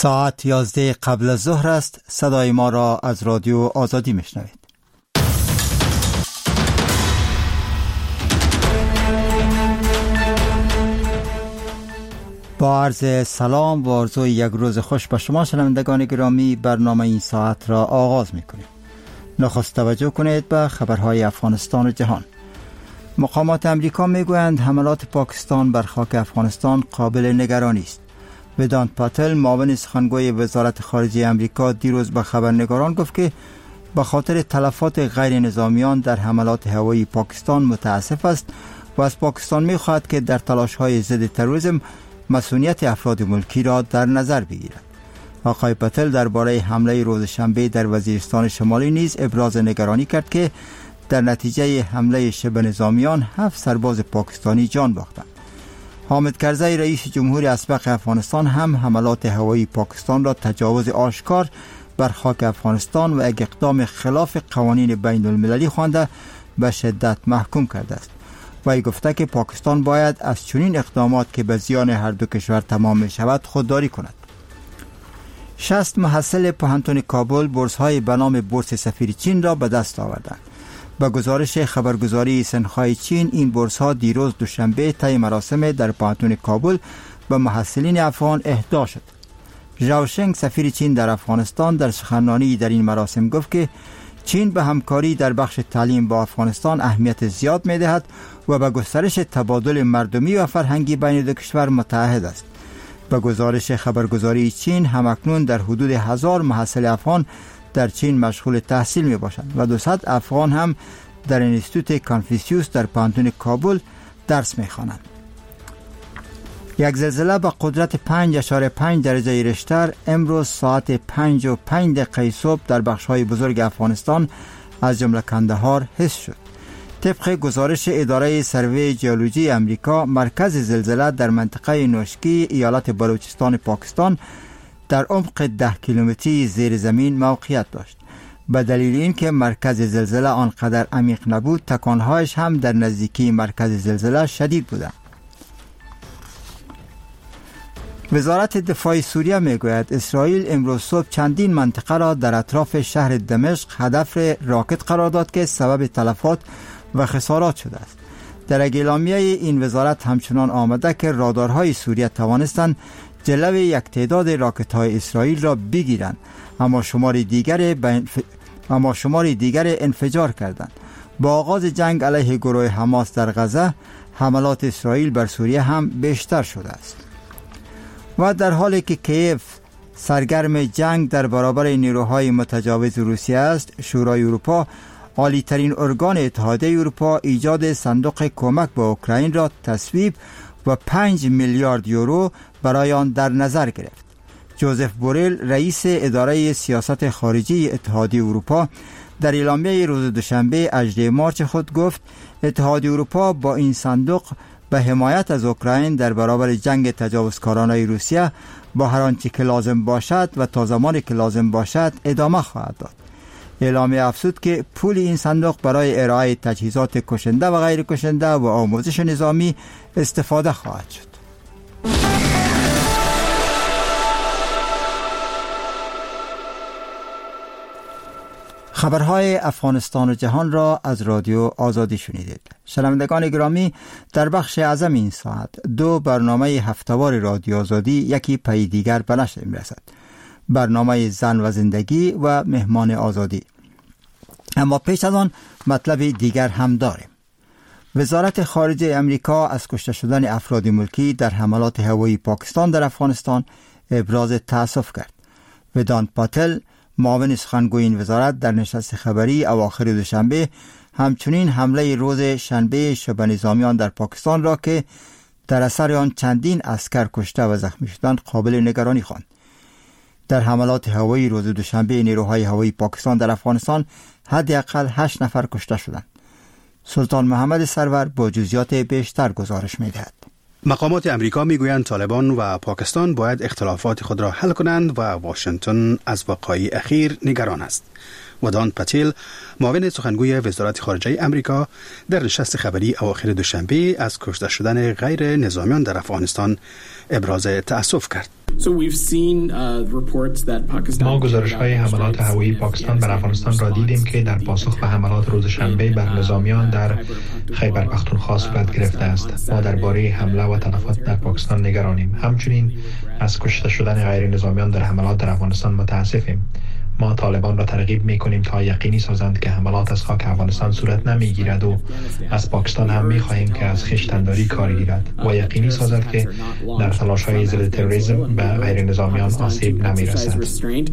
ساعت 11 قبل از ظهر است. صدای ما را از رادیو آزادی میشنوید. با عرض سلام و آرزوی یک روز خوش به شما شنوندگان گرامی، برنامه این ساعت را آغاز میکنیم. نخست توجه کنید به خبرهای افغانستان و جهان. مقامات امریکا میگویند حملات پاکستان بر خاک افغانستان قابل نگرانی است. ویدانت پاتل، معاون سخنگوی وزارت خارجه امریکا، دیروز به خبرنگاران گفت که به خاطر تلفات غیر نظامیان در حملات هوایی پاکستان متاسف است و از پاکستان می‌خواهد که در تلاش‌های ضد تروریسم مسئولیت افراد ملکی را در نظر بگیرد. آقای پاتل درباره حمله روز شنبه در وزیرستان شمالی نیز ابراز نگرانی کرد که در نتیجه حمله شبه نظامیان 7 سرباز پاکستانی جان باختند. حامد کرزی، رئیس جمهور اسبق افغانستان، هم حملات هوایی پاکستان را تجاوز آشکار بر خاک افغانستان و یک اقدام خلاف قوانین بین المللی خوانده به شدت محکوم کرده است. وی گفته که پاکستان باید از چنین اقدامات که به زیان هر دو کشور تمام می شود خودداری کند. 60 محصل پوهنتون کابل بورس‌های به نام بورس سفیر چین را به دست آوردند. با گزارش خبرگزاری سنخای چین، این بورس‌ها دیروز دوشنبه طی مراسم در پوهنتون کابل به محصلین افغان اهدا شد. ژائو شنگ، سفیر چین در افغانستان، در سخنرانی در این مراسم گفت که چین به همکاری در بخش تعلیم با افغانستان اهمیت زیاد می‌دهد و به گسترش تبادل مردمی و فرهنگی بین دو کشور متعهد است. با گزارش خبرگزاری چین، همکنون در حدود 1000 محصل افغان در چین مشغول تحصیل می باشند و 200 افغان هم در انستیتوت کانفوسیوس در پوهنتون کابل درس می خوانند. یک زلزله با قدرت 5.5 درجه ریشتر امروز ساعت 5:05 صبح در بخش‌های بزرگ افغانستان از جمله کندهار حس شد. طبق گزارش اداره سروی ژئولوژی امریکا، مرکز زلزله در منطقه نوشکی ایالت بلوچستان پاکستان در عمق 10 کیلومتری زیر زمین موقعیت داشت. به دلیل اینکه مرکز زلزله آنقدر عمیق نبود، تکانهایش هم در نزدیکی مرکز زلزله شدید بودند. وزارت دفاع سوریه میگوید اسرائیل امروز صبح چندین منطقه را در اطراف شهر دمشق هدف راکت قرار داد که سبب تلفات و خسارات شده است. در اعلامیه این وزارت همچنان آمده که رادارهای سوریه توانستند جلوی یک تعداد راکت‌های اسرائیل را بگیرند، اما شماری دیگر انفجار کردند. با آغاز جنگ علیه گروه حماس در غزه، حملات اسرائیل بر سوریه هم بیشتر شده است. و در حالی که کیف سرگرم جنگ در برابر نیروهای متجاوز روسیه است، شورای اروپا، عالی ترین ارگان اتحادیه اروپا، ایجاد صندوق کمک به اوکراین را تصویب و 5 میلیارد یورو برای آن در نظر گرفت. جوزف بوریل، رئیس اداره سیاست خارجی اتحادیه اروپا، در اعلامیه روز دوشنبه 18 مارس خود گفت اتحادیه اروپا با این صندوق به حمایت از اوکراین در برابر جنگ تجاوزکارانه روسیه با هر آنچه که لازم باشد و تا زمانی که لازم باشد ادامه خواهد داد. اعلامیه افزود که پول این صندوق برای ارائه تجهیزات کشنده و غیر کشنده و آموزش نظامی استفاده خواهد شد. خبرهای افغانستان و جهان را از رادیو آزادی شنیدید. شنوندگان گرامی، در بخش اعظم این ساعت 2 برنامه هفته‌وار رادیو آزادی یکی پی دیگر به نشر می‌رسد. برنامه زن و زندگی و مهمان آزادی. اما پیش از آن مطلب دیگر هم داریم. وزارت خارجه امریکا از کشته شدن افراد ملکی در حملات هوایی پاکستان در افغانستان ابراز تأسف کرد. ویدانت پاتل، معاون سخنگوی این وزارت، در نشست خبری اواخر دوشنبه همچنین حمله روز شنبه شبه نظامیان در پاکستان را که در اثر آن چندین عسکر کشته و زخمی شدند قابل نگرانی خواند. در حملات هوایی روز دوشنبه نیروهای هوایی پاکستان در افغانستان حداقل 8 نفر کشته شدند. سلطان محمد سرور با جزئیات بیشتر گزارش می‌دهد. مقامات امریکا میگویند طالبان و پاکستان باید اختلافات خود را حل کنند و واشنگتن از وقایع اخیر نگران است. ودان پتیل معاون سخنگوی وزارت خارجه امریکا در نشست خبری اواخر دوشنبه از کشته شدن غیر نظامیان در افغانستان ابراز تأسف کرد. ما گزارش‌های حملات هوایی پاکستان بر افغانستان را دیدیم که در پاسخ به حملات روز شنبه بر نظامیان در خیبر پختونخوا صورت گرفته است. ما درباره حمله و تلفات در پاکستان نگرانیم. همچنین از کشته شدن غیر نظامیان در حملات در افغانستان متاسفیم. ما طالبان را ترغیب می‌کنیم تا یقینی سازند که حملات از خاک افغانستان صورت نمی‌گیرد و از پاکستان هم می‌خواهیم که از خویشتن‌داری کار گیرد و یقینی سازد که در تلاش‌های ضد تروریسم به غیر نظامیان آسیب نمی‌رسد.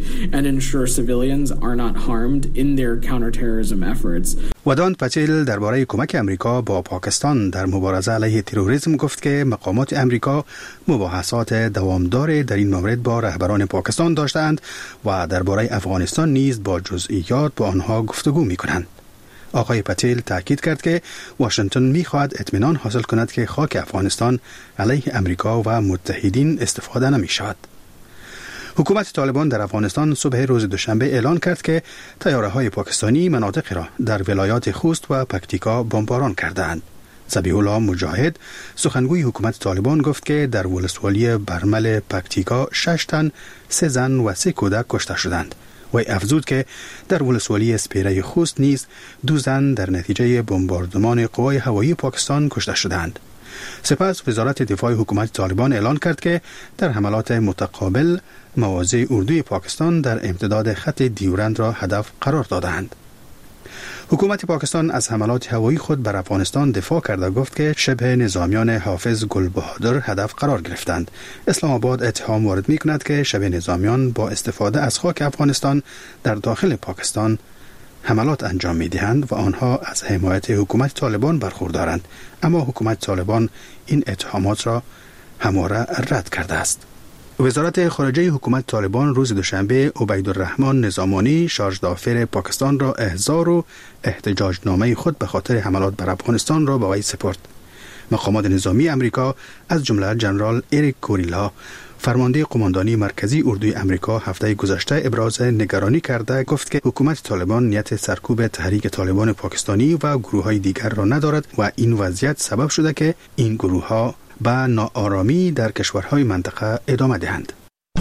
ودان پتیل درباره کمک امریکا با پاکستان در مبارزه علیه تروریسم گفت که مقامات امریکا مباحثات دوامدار در این مورد با رهبران پاکستان داشتند و درباره افغانستان نیز با جزئیات با آنها گفتگو می‌کنند. آقای پتیل تاکید کرد که واشنگتن می‌خواهد اطمینان حاصل کند که خاک افغانستان علیه امریکا و متحدین استفاده نمی‌شود. حکومت طالبان در افغانستان صبح روز دوشنبه اعلان کرد که طیاره‌های پاکستانی مناطق را در ولایات خوست و پکتیکا بمباران کردند. ذبیح الله مجاهد سخنگوی حکومت طالبان گفت که در ولسوالی برمل پکتیکا 6 تن، 3 زن و 3 کودک کشته شدند. و افزود که در ولسوالی اسپیره خوست نیز 2 زن در نتیجه بمباردمان قوای هوایی پاکستان کشته شدند. سپس وزارت دفاع حکومت طالبان اعلان کرد که در حملات متقابل مواضع اردوی پاکستان در امتداد خط دیورند را هدف قرار دادند. حکومت پاکستان از حملات هوایی خود بر افغانستان دفاع کرده گفت که شبه نظامیان حافظ گلبهادر هدف قرار گرفتند. اسلام آباد اتهام وارد می‌کند که شبه نظامیان با استفاده از خاک افغانستان در داخل پاکستان حملات انجام می‌دهند و آنها از حمایت حکومت طالبان برخوردارند، اما حکومت طالبان این اتهامات را همواره رد کرده است. وزارت خارجه حکومت طالبان روز دوشنبه عبیدالرحمن نظامانی شارژ دافر پاکستان را احضار و احتجاجنامه خود به خاطر حملات بر افغانستان را به وی سپرد. مقامات نظامی امریکا از جمله جنرال اریک کوریلا فرمانده قماندانی مرکزی اردوی امریکا هفته گذشته ابراز نگرانی کرده گفت که حکومت طالبان نیت سرکوب تحریک طالبان پاکستانی و گروه‌های دیگر را ندارد و این وضعیت سبب شده که این گروه‌ها به ناآرامی در کشورهای منطقه ادامه دهند.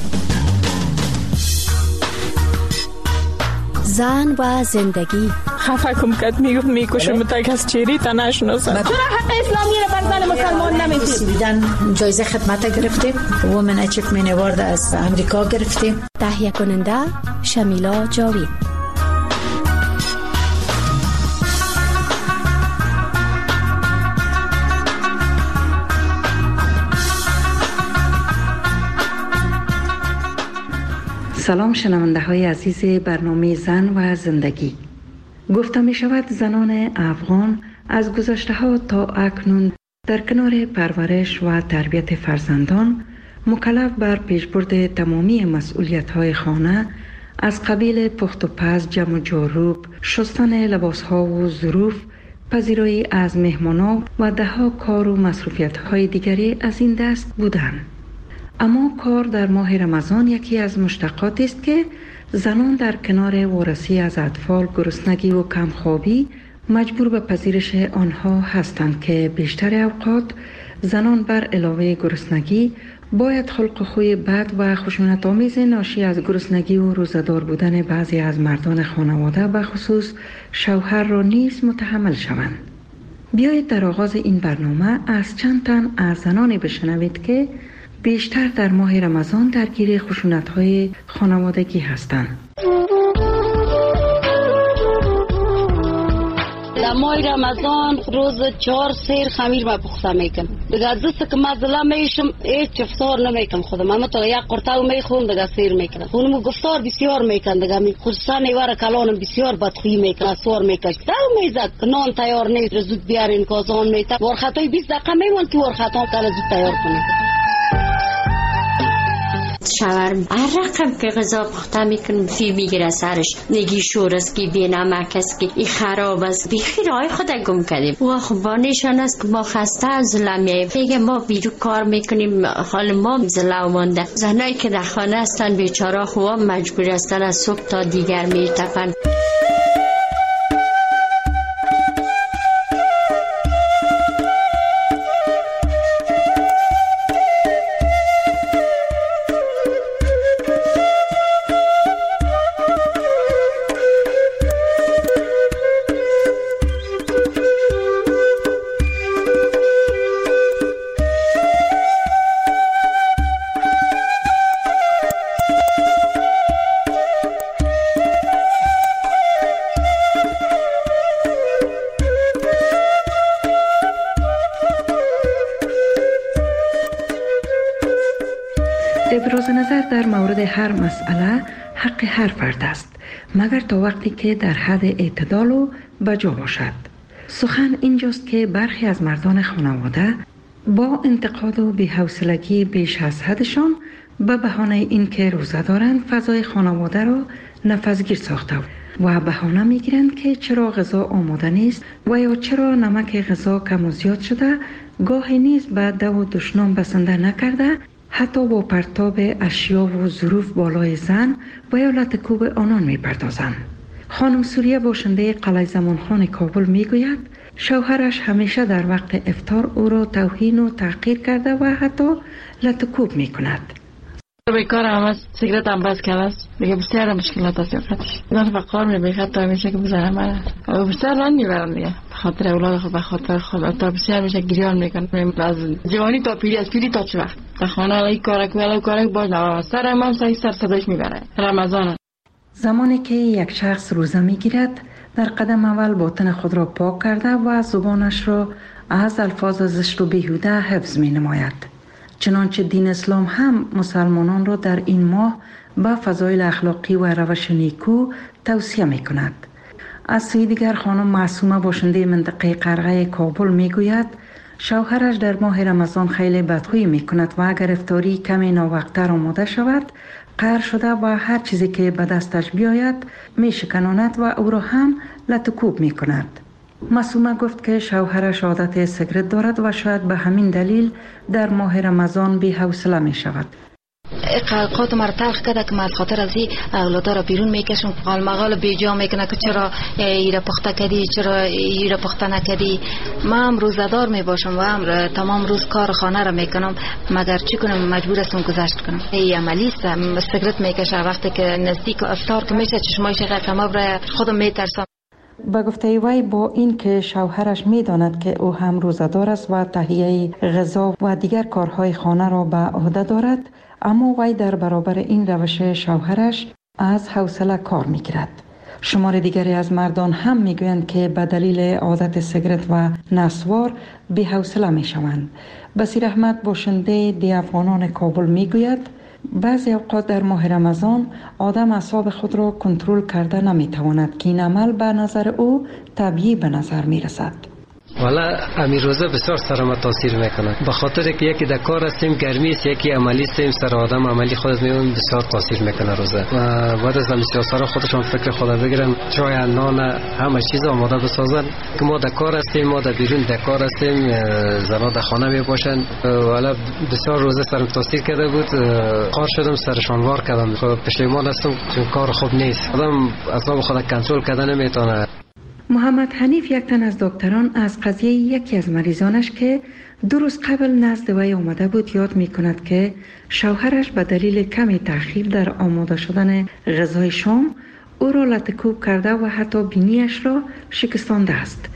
زن و زندگی خفه کم کد میکشم تا کس چیری تا نشناسم. چرا حق اسلامی را بر زن مسلمان نمیدید؟ جایزه خدمت گرفتیم، وومن اچیومنت اوارد از امریکا گرفتیم. تهیه کننده شمیلا جاوید. سلام شنونده های عزیز برنامه زن و زندگی. گفته می شود زنان افغان از گذشته ها تا اکنون در کنار پرورش و تربیت فرزندان مکلف بر پیشبرد تمامی مسئولیت های خانه از قبیل پخت و پز، جمع و جاروب، شستن لباس ها و ظروف، پذیرایی از مهمانان و دهها کار و مصروفیت های دیگری از این دست بودند. اما کار در ماه رمضان یکی از مشتقاتی است که زنان در کنار وارسی از اطفال، گرسنگی و کمخوابی مجبور به پذیرش آنها هستند که بیشتر اوقات زنان بر علاوه گرسنگی باید خلق خوی بد و خشونت‌آمیز ناشی از گرسنگی و روزه‌دار بودن بعضی از مردان خانواده به خصوص شوهر را نیز متحمل شوند. بیایید در آغاز این برنامه از چند تن از زنانی بشنوید که بیشتر در ماه رمضان درگیر خشونت‌های خانوادگی هستند. در ماه رمضان روز 4 سیر خمیر ما پخته میکنم. دیگه دست که مزله میشم هیچ افطار نمیکنم خودم. اما تا یک قرطه میخورم دیگه سیر میکنم. خونم گفتار بسیار میکنم دیگه می خصوصا نیوار کلانم بسیار بدخویی میکنه، سوار میکش. دل میزد که نان تیار نیست، زود بیارین کازان میته. ورخطای 20 دقیقه میمون که ورخطا کلا زود تیار کنید. شوهر هر رقم که غذا پخته میکنم فی میگیره سرش، نگی شور است که بی نمک است که این خراب است. بیخی رای خود گم کردیم و خب با نشان است که ما خسته از ظلمیه دیگه ما بیرو کار میکنیم، حال ما ظلم مانده. زنایی که در خانه هستن بیچاره خواه مجبور هستن از صبح تا دیگر میتپن. بیشتر در مورد هر مسئله حق هر فرد است، مگر تا وقتی که در حد اعتدال و بجا باشد. سخن اینجاست که برخی از مردان خانواده با انتقاد و بی‌حوصلگی بیش از حدشان به بهانه اینکه روزه دارند فضای خانواده را نفسگیر ساخته و بهانه میگیرند که چرا غذا آماده نیست و یا چرا نمک غذا کم و زیاد شده، گاهی نیز به دو و دشنام بسنده نکرده، حتی با پرتاب اشیا و ظروف بالای زن و یا لطکوب آنان میپردازند. خانم سوریه باشنده قلعه زمانخان کابل میگوید شوهرش همیشه در وقت افطار او را توهین و تحقیر کرده و حتی لطکوب میکند. بیکار هم است، سیگرت هم بس کرده است، دیگه بسیار مشکلات است سیگرتش. من فقار میبیخد تا همیشه که بزنم من بسیار ران میبرم دیگه، بخاطر اولاد خود، بخاطر خود، تا بسیار میشه گریان میکنم از جوانی تا پیری، از پیری تا چه وقت تا خانه ای کارک ولی کارک باز نوام سرم هم سر صداش میبره. رمضان زمانی که یک شخص روزه میگیرد در قدم اول باطن خود را پاک کرده و زبانش را از الفاظ زشت و بیهوده حفظ می نماید. چنانچه دین اسلام هم مسلمانان را در این ماه به فضایل اخلاقی و روش نیکو توصیه می کند. از سوی دیگر خانم معصومه باشنده منطقه قرغه کابل می گوید شوهرش در ماه رمضان خیلی بدخویی می کند و اگر افطاری کمی ناوقت‌تر آماده شود قهر شده و هر چیزی که به دستش بیاید می شکناند و او را هم لطکوب می کند. معصومه گفت که شوهرش عادت سیگرت دارد و شاید به همین دلیل در ماه رمضان بی حوصله می شود. قلقات مرا تلخ کرده که من از خاطر از این اولادا را بیرون میکشم، قال مقال بیجا میکنه که چرا ایره پخته کردی، چرا ایره پخته نکردی. من هم روزدار میباشم و هم تمام روز کار خانه را میکنم، مگر چی کنم مجبور هستم گذشت کنم. این عملی است، سیگرت میکشه وقتی که نزدیک افطار که میشه چشمایش قسمه برای خودم میترسم. با گفته وی با این که شوهرش میداند که او هم روزدار است و تهیه غذا و دیگر کارهای خانه را به عهده دارد، اما وی در برابر این روش شوهرش از حوصله کار میگیرد. شمار دیگری از مردان هم میگویند که به دلیل عادت سیگرت و نسوار بی حوصله میشوند. بصیر احمد باشنده دی افغانان کابل میگوید بعضی اوقات در ماه رمضان آدم اعصاب خود را کنترل کرده نمیتواند که این عمل به نظر او طبیعی به نظر میرسد. والا امیر روزه بسیار سر ما تاثیر میکنه، به خاطر که یکی در کار هستیم گرمی است، یکی عملی هستیم، سر آدم عملی خودت میون بسیار تاثیر میکنه روزه. و بعد از سیاسارا خودشان فکر خود بگیرن، چای نان همه چیز آماده بسازن که ما در کار هستیم، ما در بیرون در کار هستیم، زنا در خانه میباشن. والا بسیار روزه سرم تاثیر کرده بود، قار شدم، سرشان وار کردم. پشیمان هستم چون کار خوب نیست، آدم اعصاب خود کنترل کردن نمیتونه. محمد حنیف یک تن از دکتران از قضیه یکی از مریضانش که 2 روز قبل نزد وی آمده بود یاد می کند که شوهرش به دلیل کمی تأخیر در آماده شدن غذای شام او را لطکوب کرده و حتی بینیش را شکستانده است.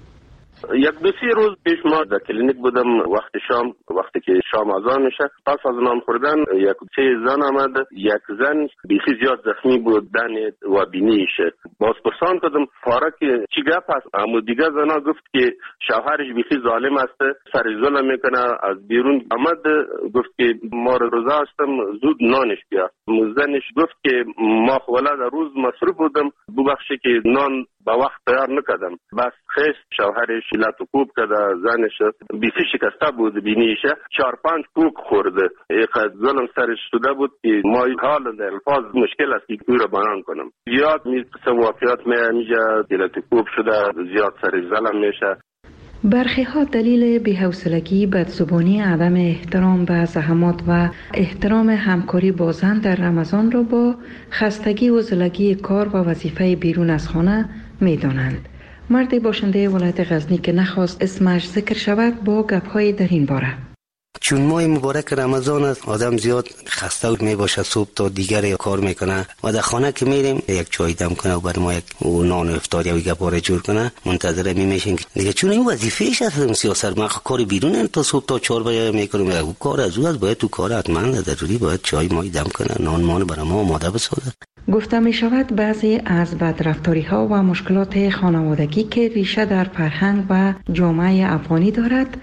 1-2 روز پیش ما در کلینیک بودم، وقتی که شام اذان میشه، پس از نان خوردن 1-3 زن آمد. یک زن بیخی زیاد زخمی بود، دن و بینیش. باز پرسان کردم پاره که چی گپ است؟ اما دیگه زنا گفت که شوهرش بیخی ظالم است، سر ظلم میکنه. از بیرون آمد گفت که ما روزه هستم، زود نانش بیا. زنش گفت که ما ولاد روز مصروف بودم، ببخشی که نان با وقت تیار نکردم. بس خیست شوهرش لطکوب کرده، زنش بیخی شکسته بود بینیشه، 4-5 کوک خورده. اینقدر ظلم سرش شده بود که ما حال در الفاظ مشکل است که او را بیان کنم. زیاد واقعیات میجا لطکوب شده، زیاد سرش ظلم میشه. برخی ها دلیل بی‌حوصلگی، بدزبانی، عدم احترام به زحمات و احترام همکاری با زن در رمضان را با خستگی و زلگی کار و وظیفه بیرون از خانه می دانند. مردی باشنده ولایت غزنی که نخواست اسمش ذکر شود با گپ‌های در این باره. چون ماه مبارک رمضان است، آدم زیاد خسته می باشه، صبح تا دیگر کار میکنه و در خانه که میریم یک چای دم کنه و برای ما یک نان و افطار یا گپاره جور کنه، منتظر میشیم که دیگه چون این وظیفه‌اش است. سیاست ما کار بیرون تا صبح تا 4 بجه میکنیم، او کار از او باید تو کار حتما ضروری باید چای مای دم کنه، نان مان برای ما آماده بسازه. گفته می شود بعضی از بدرفتاری ها و مشکلات خانوادگی که ریشه در فرهنگ و جامعه افغانی دارد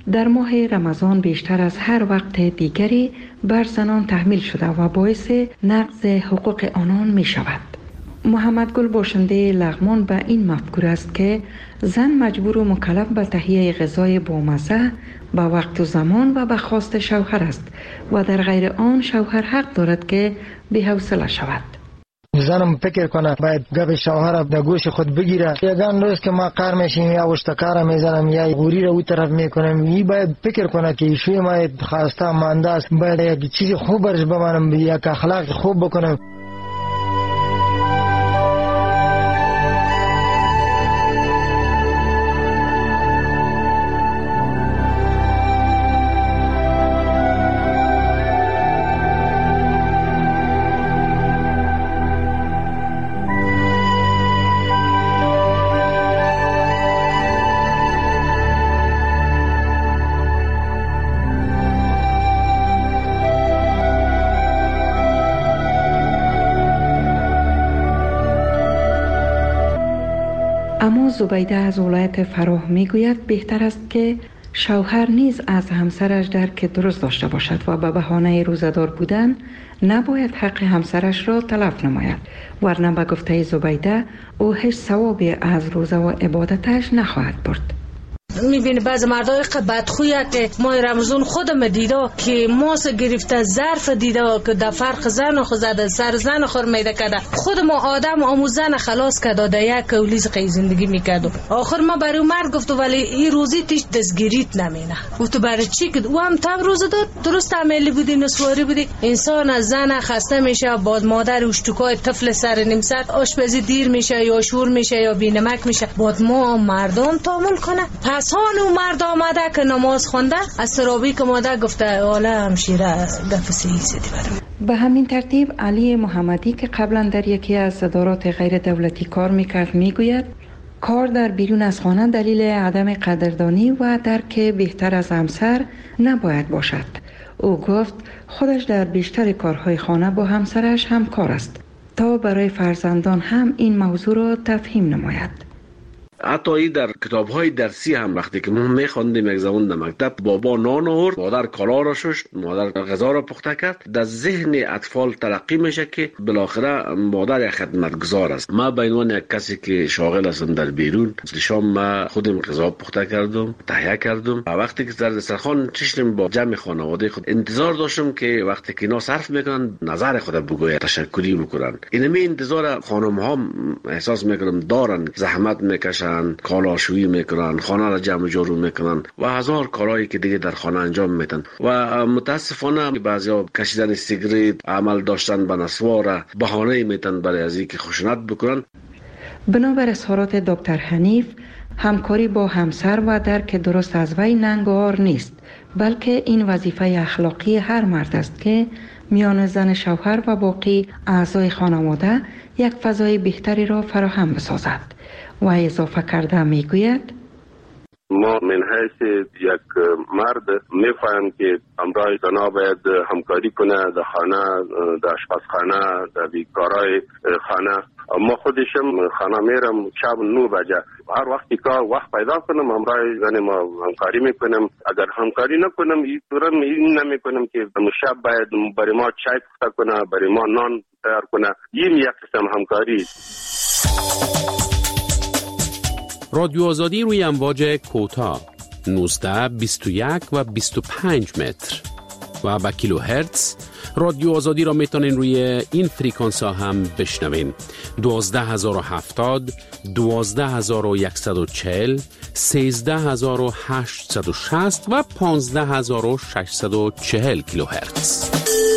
در ماه رمضان بیشتر از هر وقت دیگری بر زنان تحمیل شده و باعث نقض حقوق آنان می شود. محمد گل باشنده لغمان به این مفکوره است که زن مجبور و مکلف به تهیه غذای بامزه به وقت و زمان و به خواست شوهر است و در غیر آن شوهر حق دارد که بی‌حوصله شود. زنم فکر کنه باید گپ شوهر در گوش خود بگیره. یگان روز که ما کار میشیم یا اشتکار میزنم یا غوری رو اون طرف میکنم، این باید فکر کنه که ایشوی ما خواسته مانده است، باید یک چیز خوب برش بمانم، یک اخلاق خوب بکنم. اما زبیده از ولایت فراه میگوید بهتر است که شوهر نیز از همسرش درک درست داشته باشد و به بهانه روزدار بودن نباید حق همسرش را تلف نماید، ورنه به گفته زبیده او هیچ ثوابی از روزه و عبادتش نخواهد برد. میبینی بعض مردای بدخویه که ماه رمضان خودم دیده که ماس گرفته ظرف دیده که در فرق زن خود زده سر زن خور میده کده خود ما آدم آموزن خلاص کده در یک کولیز قی زندگی میکدو. آخر ما برای مرد گفتو ولی این روزی تیش دستگیریت نمینه گفتو برای چی کد او هم تب روز داد درست عملی بودی نسواری بودی. انسان از زن خسته میشه، باد مادر اشتکای طفل سر نیم ساعت آشپزی دیر میشه یا شور میشه یا بینمک میشه، باد ما مردم تامل کنه. پس هانو مرد آمده که نماز خونده از سرابی که ماده گفته آله همشیره گفسی سیدی برم. به همین ترتیب علی محمدی که قبلا در یکی از صدارات غیر دولتی کار میکرد میگوید کار در بیرون از خانه دلیل عدم قدردانی و درک بهتر از همسر نباید باشد. او گفت خودش در بیشتر کارهای خانه با همسرش همکار است تا برای فرزندان هم این موضوع را تفهیم نماید. حتی ای در کتاب‌های درسی هم وقتی که ما می‌خواندیم یک زمان در مکتب بابا نان آورد، مادر کالا را شست، مادر غذا را پخته کرد، در ذهن اطفال ترقی میشه که بالاخره مادر یک خدمتگزار است. ما به عنوان یک کسی که شاغل هستم در بیرون، شام ما خودم غذا پخته کردم، تهیه کردم و وقتی که در دسترخوان نشستم با جمع خانواده خود انتظار داشتم که وقتی که اینا صرف میکنن نظر خود بگوید، تشکری بکنن. اینمی انتظار خانم‌ها احساس میکنم دارن، زحمت میکشن، کالاشویی میکنن، خانه را جمع جارو میکنن و هزار کارهایی که دیگه در خانه انجام میدن و متاسفانه بعضیا کشیدن سیگریت، عمل داشتن به نسوار بهانه میتن برای از اینکه خشونت بکنن. بنابر اظهارات دکتر حنیف همکاری با همسر و درک درست از وی ننگار نیست، بلکه این وظیفه اخلاقی هر مرد است که میان زن شوهر و باقی اعضای خانواده یک فضای بهتری را فراهم بسازد. و اضافه کرده میگوید ما من حیث یک مرد میفهم که همراه زنا باید همکاری کنه در خانه، در آشپزخانه، در بیکارهای خانه. ما خودشم خانه میرم شب 9 بجه، هر وقتی که وقت پیدا کنم همراه زن ما همکاری میکنم. اگر همکاری نکنم این نمیکنم که شب باید برای ما چای پخته کنه، برای ما نان تیار کنه. این یک قسم همکاری. رادیو آزادی روی امواج کوتاه 19، 21 و 25 متر و با کیلو هرتز. رادیو آزادی را میتونین روی این فریکانس ها هم بشنوین: 12070، 12140، 13860 و 15640 کیلو هرتز.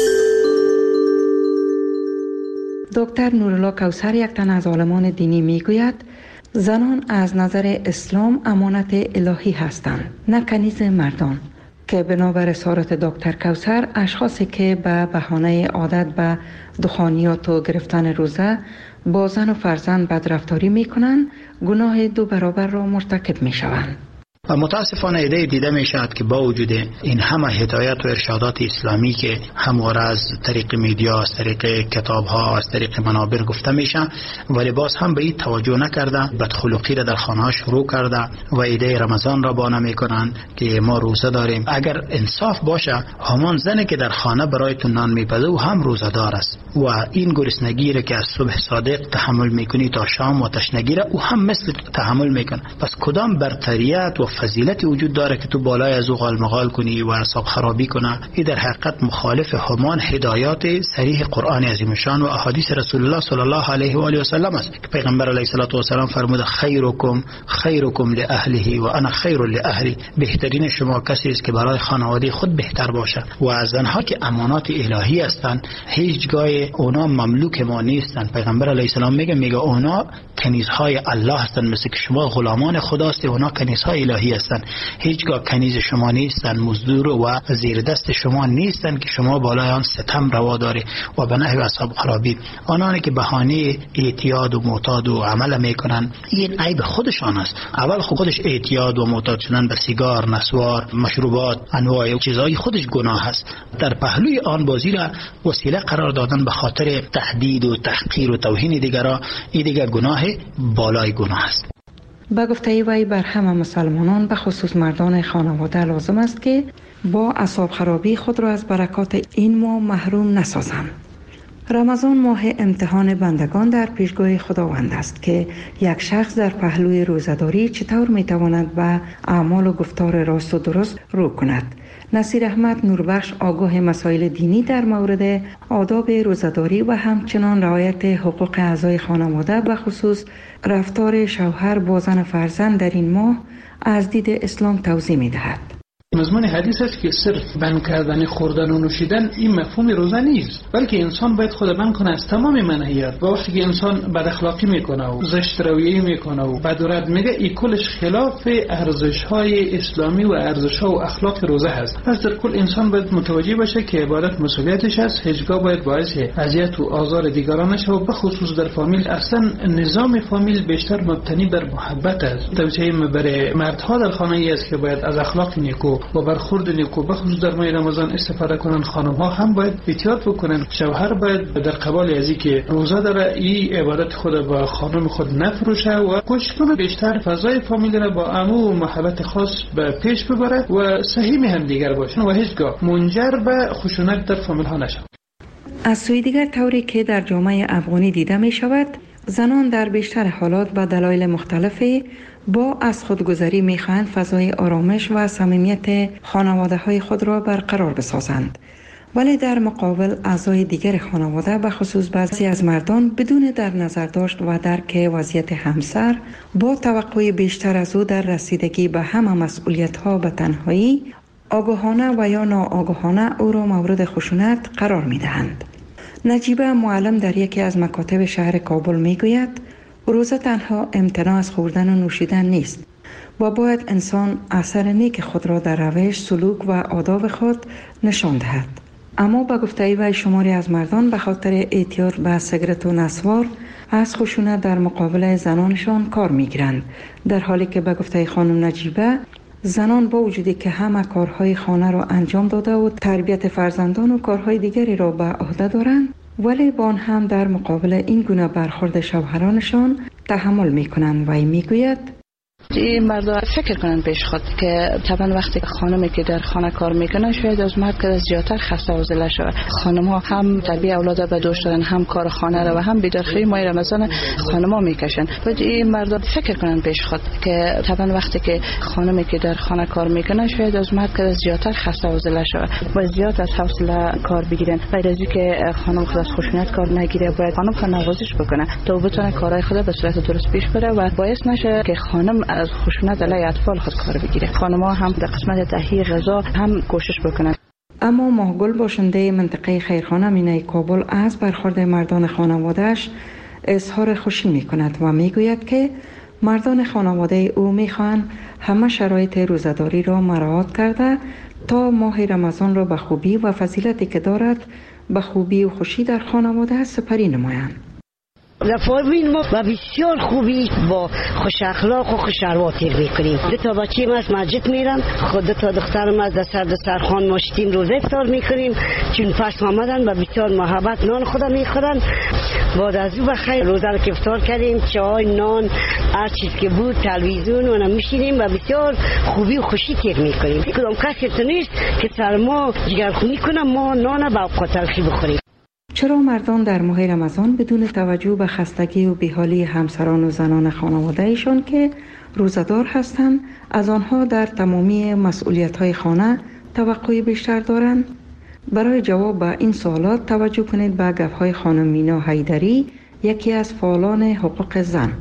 دکتر نورالله کوثر یک تن از عالمان دینی میگوید زنان از نظر اسلام امانت الهی هستند، نه کنیز مردان، که بنابر اظهارات دکتر کوثر اشخاصی که به بهانه عادت به دخانیات و گرفتن روزه با زن و فرزند بدرفتاری میکنند گناه 2 برابر را مرتکب میشوند. و متاسفانه ایده دیده می شود که با وجود این همه هدایت و ارشادات اسلامی که همواره از طریق میدیا، از طریق کتاب ها، از طریق منابر گفته میشه، ولی باز هم به این توجه نکرده، بدخلقی را در خانه ها شروع کرده و ایده رمضان را بانه میکنن که ما روزه داریم. اگر انصاف باشه همان زنی که در خانه برایتون نان میپزه و هم روزه دار است و این گرسنگی را که از صبح صادق تحمل میکنی تا شام و تشنگی را او هم مثل تحمل میکنه. پس کدام برتریت و فضیلتی وجود داره که تو بالای از او غالمغال کنی و اعصاب خرابی کنه؟ این در حقیقت مخالف همان هدایات صریح قرآن عظیم شان و احادیث رسول الله صلی الله علیه و آله و سلم است که پیغمبر علیه الصلاه و سلام فرموده خیرکم لاهله و انا خیر لاهلی. بهترین شما کسی است که برای خانواده خود بهتر باشه. و از زنها که امانات الهی هستند، هیچگاه اونا مملوک ما نیستند. پیغمبر علیه السلام میگه اونا کنیزهای الله هستند، مثل که شما غلامان خداست، اونا کنیزهای الهی هستند. هیچگاه کنیز شما نیستند، مزدور و زیر دست شما نیستند که شما بالای آن ستم روا داری و به نحو اصحاب خرابی. آنانی که بهانه اعتیاد و معتاد و عمل میکنن، این عیب خودشان است. اول خودش اعتیاد و معتاد شدن به سیگار، نسوار، مشروبات، انواع چیزهای خودش گناه است. در پهلوی آن بازی را وسیله قرار دادن به خاطر تهدید و تحقیر و توهین دیگران، این دیگر گناه بالای گناه است. با گفته وی بر همه مسلمانان به خصوص مردان خانواده لازم است که با اعصاب خرابی خود را از برکات این ماه محروم نسازند. رمضان ماه امتحان بندگان در پیشگاه خداوند است که یک شخص در پهلوی روزه‌داری چطور میتواند به اعمال و گفتار راست و درست رو کند. نصیر احمد نوربخش آگاه مسائل دینی در مورد آداب روزه‌داری و همچنان رعایت حقوق اعضای خانواده به خصوص رفتار شوهر با زن فرزند در این ماه از دید اسلام توضیح می‌دهد. مضمون حدیث است که صرف بند کردن خوردن و نوشیدن این مفهوم روزه نیست، بلکه انسان باید خود بند کنه از تمام منهیات. و وقتی که انسان بد اخلاقی میکنه و زشت رویه میکنه و بد و رد میگه، این کلش خلاف ارزش های اسلامی و ارزش ها و اخلاق روزه هست. پس در کل انسان باید متوجه باشه که عبادت مسئولیتش است، هیچگاه باید باعث اذیت و آزار دیگران نشه. و به خصوص در فامیل، اصلا نظام فامیل بیشتر مبتنی بر محبت است. توصیه برای مردها در خانه ای است که باید از اخلاق نیکو و برخورد نیکو به خصوص در ماه رمضان استفاده کنن. خانم ها هم باید احتیاط بکنن. شوهر باید در قبال ازی که روزه داره این عبادت خود با خانم خود نفروشه و کوشش کنه بیشتر فضای فامیل را با امو و محبت خاص به پیش ببره و صحیح هم دیگر باشن و هیچگاه منجر به خشونت در فامیل ها نشه. از سوی دیگر طوری که در جامعه افغانی دیده می شود، زنان در بیشتر حالات به دلایل مختلفی با از خودگذری می‌خواهند فضای آرامش و صمیمیت خانواده‌های خود را برقرار بسازند، ولی در مقابل اعضای دیگر خانواده به خصوص بعضی از مردان بدون در نظر داشت و درک وضعیت همسر با توقع بیشتر از او در رسیدگی به همه مسئولیت‌ها به تنهایی آگاهانه و یا ناآگاهانه او را مورد خشونت قرار می‌دهند. نجیبه معلم در یکی از مکاتب شهر کابل می‌گوید روزه تنها امتناع از خوردن و نوشیدن نیست و باید انسان اثر نیک خود را در روش، سلوک و آداب خود نشان دهد. اما با گفته وی شماری از مردان به خاطر اعتیاد به سیگرت و نسوار از خشونت در مقابل زنانشان کار میگیرند، در حالی که به گفته خانم نجیبه زنان با وجودی که همه کارهای خانه را انجام داده و تربیت فرزندان و کارهای دیگری را به عهده دارند، ولی با آن هم در مقابل این گونه برخورد شوهرانشان تحمل میکنند. و میگوید این مردا فکر کنن پیش خود که طبعا وقتی خانمی که در خانه کار میکنه شاید از مرد که زیادتر خسته و ضعیف شود. خانم ها هم تربیت اولاد به دوش دارن، هم کار خانه را و هم بیدارخوری ماه رمضان خانم ها میکشن. باید این مردا فکر کنن پیش خود که طبعا وقتی که خانمی که در خانه کار میکنه شاید از مرد که زیادتر خسته و ضعیف شود. باید زیاد از حوصله کار بگیرن. باید از اینکه خانم خود از خشونت کار نگیره، باید خانم خود نوازش بکنه تا بتونه کارهای خود به صورت درست پیش بره و باعث نشه که خانم از خشونت علیه اطفال خود کار بگیره. خانم‌ها هم در قسمت تهیه غذا هم کوشش بکنن. اما ماهگل باشنده منطقه خیرخانه مینای کابل از برخورد مردان خانواده‌اش اظهار خوشی می‌کند و میگوید که مردان خانواده او می‌خواهند همه شرایط روزه‌داری را مراعات کرده تا ماه رمضان را به خوبی و فضیلتی که دارد به خوبی و خوشی در خانواده سپری نمایند. لفاوین ما و بسیار خوبی با خوش اخلاق و خوش رواتر میکنیم. 2 بچه ما از مسجد میرن، خود 2 دخترم از دسترخوان ماشتیم روزه افطار میکنیم، چون پس آمدن و بسیار محبت نان خدا میخورن. بعد از او بخیر روزه رو که افطار کردیم، چای، نان، هر چیز که بود، تلویزیون و میشینیم و بسیار خوبی و خوشی تیر میکنیم. کدام کسی تو نیست که سر ما جگرخونی کنه ما نان با اوقات تلخی بخوریم. چرا مردان در ماه رمضان بدون توجه به خستگی و بیحالی همسران و زنان خانواده ایشان که روزدار هستند از آنها در تمامی مسئولیت‌های خانه توقع بیشتر دارند؟ برای جواب به این سوالات توجه کنید به گفت‌های خانم مینا حیدری، یکی از فعالان حقوق زن.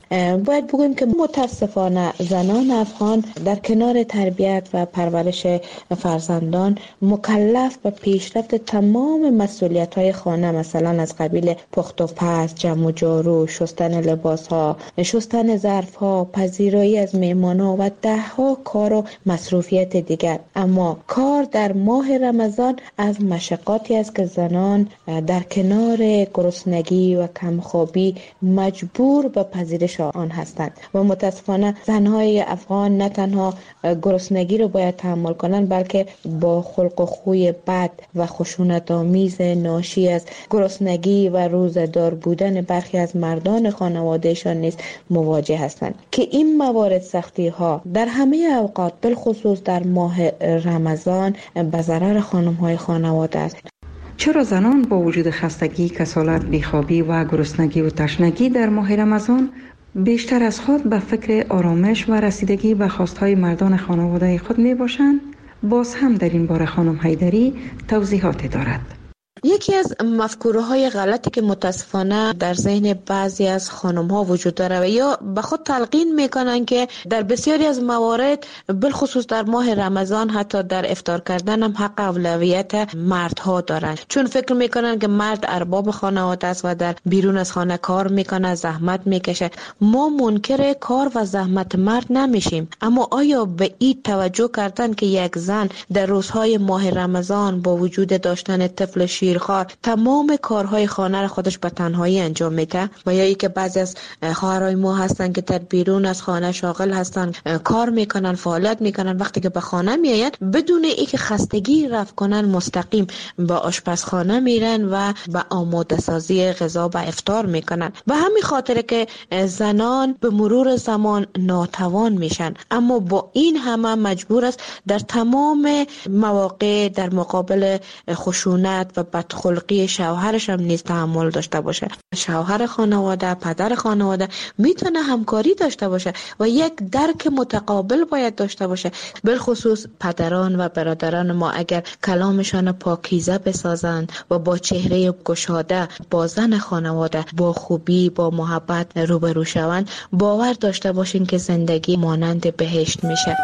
باید بگویم که متاسفانه زنان افغان در کنار تربیت و پرورش فرزندان مکلف به پیشرفت تمام مسئولیت‌های خانه، مثلا از قبیل پخت و پز، جمع و جارو، شستن لباس‌ها، شستن ظرف‌ها، پذیرایی از مهمان‌ها و 10 کار و مصروفیت دیگر. اما کار در ماه رمضان از مشقاتی است که زنان در کنار گرسنگی و کمخوابی مجبور به پذیرش آن هستند و متاسفانه زنهای افغان نه تنها گرسنگی رو باید تحمل کنند، بلکه با خلق و خوی بد و خشونت‌آمیز ناشی از گرسنگی و روزه‌دار بودن برخی از مردان خانوادهشان نیز مواجه هستند که این موارد سختی ها در همه اوقات بالخصوص در ماه رمضان به ضرر خانم‌های خانواده است. چرا زنان با وجود خستگی، کسالت، بیخوابی و گرسنگی و تشنگی در ماه رمضان بیشتر از خود به فکر آرامش و رسیدگی به خواستهای مردان خانواده خود می باشند؟ باز هم در این باره خانم حیدری توضیحاتی دارد. یکی از مفکوره‌های غلطی که متاسفانه در ذهن بعضی از خانم‌ها وجود داره و یا به خود تلقین میکنن که در بسیاری از موارد بالخصوص در ماه رمضان حتی در افطار کردن هم حق اولویت مردها دارن، چون فکر میکنن که مرد ارباب خانواده است و در بیرون از خانه کار میکنه، زحمت میکشه. ما منکر کار و زحمت مرد نمیشیم، اما آیا به این توجه کردن که یک زن در روزهای ماه رمضان با وجود داشتن طفل شیرخوار تمام کارهای خانه را خودش به تنهایی انجام میده؟ و یا ای که بعضی از خواهرای ما هستن که در بیرون از خانه شاغل هستن، کار میکنن، فعالیت میکنن، وقتی که به خانه میاین بدون ای که خستگی رفع کنن مستقیم به آشپزخانه میرن و به آماده سازی غذا و افطار میکنن. به همین خاطر که زنان به مرور زمان ناتوان میشن، اما با این همه مجبور است در تمام مواقع در مقابل خشونت و بدخلقی شوهرش هم نیز تحمل داشته باشه. شوهر خانواده، پدر خانواده میتونه همکاری داشته باشه و یک درک متقابل باید داشته باشه. بالخصوص پدران و برادران ما اگر کلامشان پاکیزه بسازند و با چهره گشاده با زن خانواده با خوبی، با محبت روبرو شوند، باور داشته باشین که زندگی مانند بهشت میشه.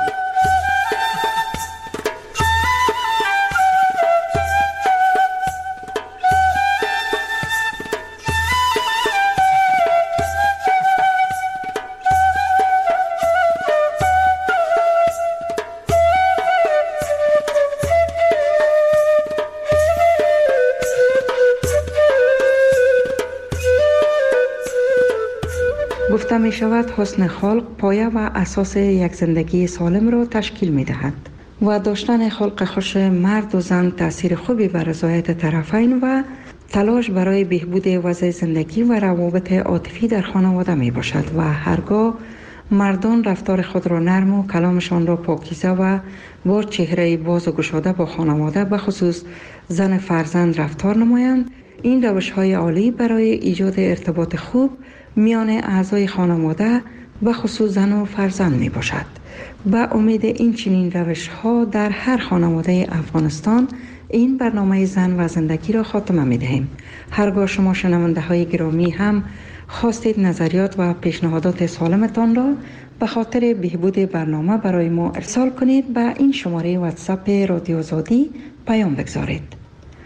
گفته می شود حسن خلق پایه و اساس یک زندگی سالم را تشکیل می دهد و داشتن خلق خوش مرد و زن تأثیر خوبی بر رضایت طرفین و تلاش برای بهبود وضع زندگی و روابط عاطفی در خانواده می باشد و هرگاه مردان رفتار خود را نرم و کلامشان را پاکیزه و با چهره باز و گشاده با خانواده به خصوص زن فرزند رفتار نمایند، این روش‌های عالی برای ایجاد ارتباط خوب میان اعضای خانواده به خصوص زن و فرزند می باشد. به امید این چنین روش‌ها در هر خانواده افغانستان این برنامه زن و زندگی را خاتمه می دهیم. هرگاه شما شنونده های گرامی هم خواستید نظریات و پیشنهادات سالمتان را به خاطر بهبود برنامه برای ما ارسال کنید، به این شماره واتساپ رادیو آزادی پیام بگذارید.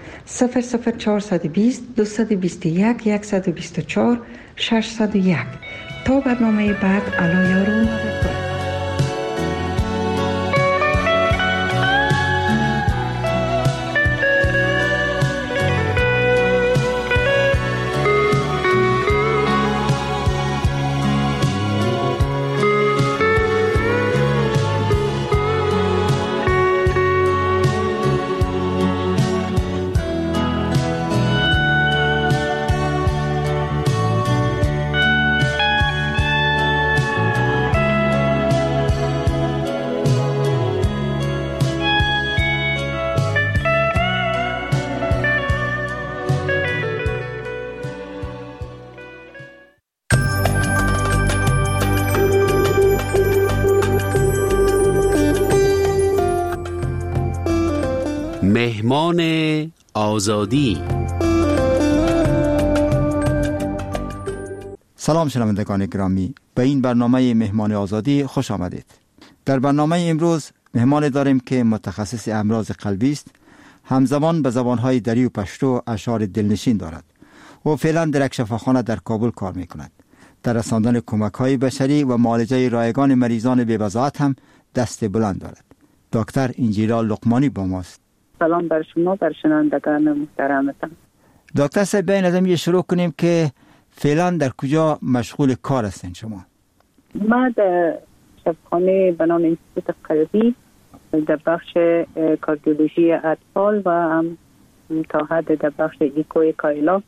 00420 221 124 601. تا برنامه بعد علا یارو مدد کنید. مهمان آزادی. سلام شنوندگان گرامی، به این برنامه مهمان آزادی خوش آمدید. در برنامه امروز مهمان داریم که متخصص امراض قلبی است، همزمان به زبانهای دری و پشتو اشعار دلنشین دارد و فعلا در یک شفاخانه در کابل کار می کند. در رساندن کمک‌های بشری و معالجه رایگان مریضان بی‌وضاحت هم دست بلند دارد. دکتر انجیلا لقمانی با ماست. سلام بر شما، بر شنوندگان محترمتان. دکتر صاحب، بیاین از این شروع کنیم که فعلا در کجا مشغول کار هستین شما؟ ما در شفاخانه به نام انستیتوت قلبی در بخش کاردیولوژی اطفال و هم تا حد در بخش ایکوی کایلا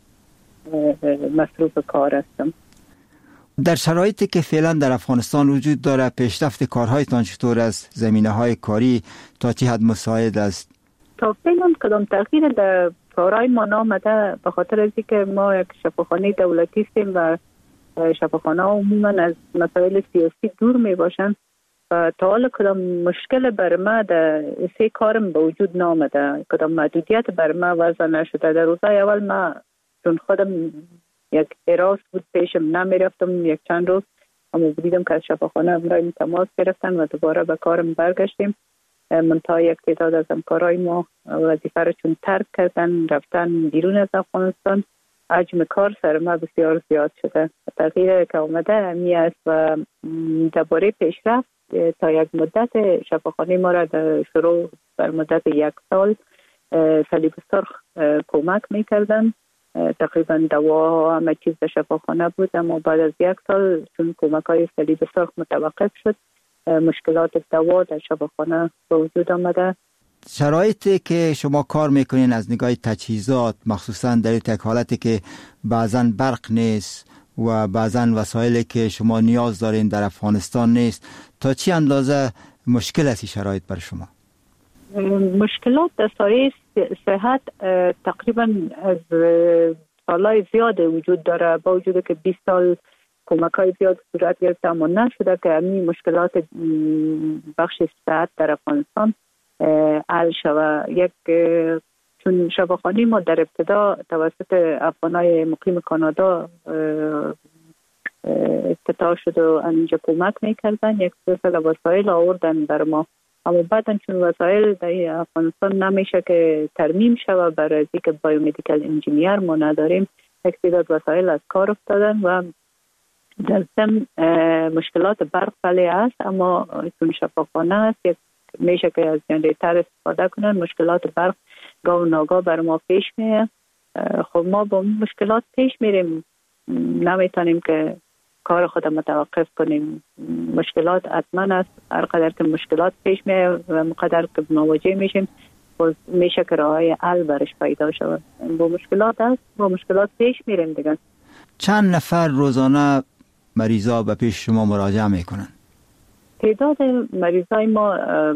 مصروف کار هستم. در شرایطی که فعلا در افغانستان وجود داره، پیشرفت کارهایتان چطور است؟ زمینه‌های کاری تا چه حد مساعد است؟ تا فعلا کدام تغییر در کارهای ما نامده، به خاطر از اینکه ما یک شفاخانه دولتی هستیم و شفاخانه عموما از مسائل سیاسی دور می باشند و تا حالا کدام مشکل بر ما در سه کارم به وجود نامده، کدام محدودیت بر ما وضع نشده. در روزهای اول ما چون خودم یک اراس بود پیشم نمی رفتم، یک چند روز اما دیدم که از شفاخانه امرای تماس گرفتن و دوباره به کارم برگشتیم. منتها یک تعداد از همکارای ما وظیفه را چون ترک کردن رفتن بیرون از افغانستان، حجم کار سر ما بسیار زیاد شده. تغییر که آمده همی است و درباره پیشرفت تا یک مدت شفاخانه ما را در شروع بر مدت 1 سال صلیب سرخ کمک میکردن. تقریبا دوا همه چیز در شفاخانه بود، اما بعد از 1 سال چون کمک های صلیب سرخ متوقف شد، مشکلات دوا در شفاخانه به وجود آمده. شرایطی که شما کار میکنین از نگاه تجهیزات، مخصوصا در یک حالتی که بعضا برق نیست و بعضا وسایلی که شما نیاز دارین در افغانستان نیست، تا چه اندازه مشکل است این شرایط بر شما؟ مشکلات در سایه صحت تقریبا از سالهای زیاد وجود داره، با وجود که 20 سال کمک های زیاد صورت گرفته اما نشده که همین مشکلات بخش صحت در افغانستان حل شود. چون شفاخانه ما در ابتدا توسط افغانای مقیم کانادا افتتاح شد و اینجا کمک میکردن، یک سلسله وسایل آوردن بر ما، اما بعدا چون وسایل در افغانستان نمیشه که ترمیم شود برای اینکه بایومدیکال انجینیر ما نداریم، یک تعداد وسایل از کار افتادن و در ضمن مشکلات برق بله است، اما چون شفاخانه است یک میشه که از جنریتر استفاده کنن، مشکلات برق گاه و ناگاه بر ما پیش میه. خب ما با مشکلات پیش میریم، نمیتونیم که کار خود متوقف کنیم. مشکلات حتما است، هر قدر که مشکلات پیش میه و مقدر که مواجه میشیم میشه که راههای حل برش پیدا شود. با مشکلات است، با مشکلات پیش میریم دیگه. چند نفر روزانه مریضا به پیش شما مراجعه میکنن؟ تعداد مریضای ما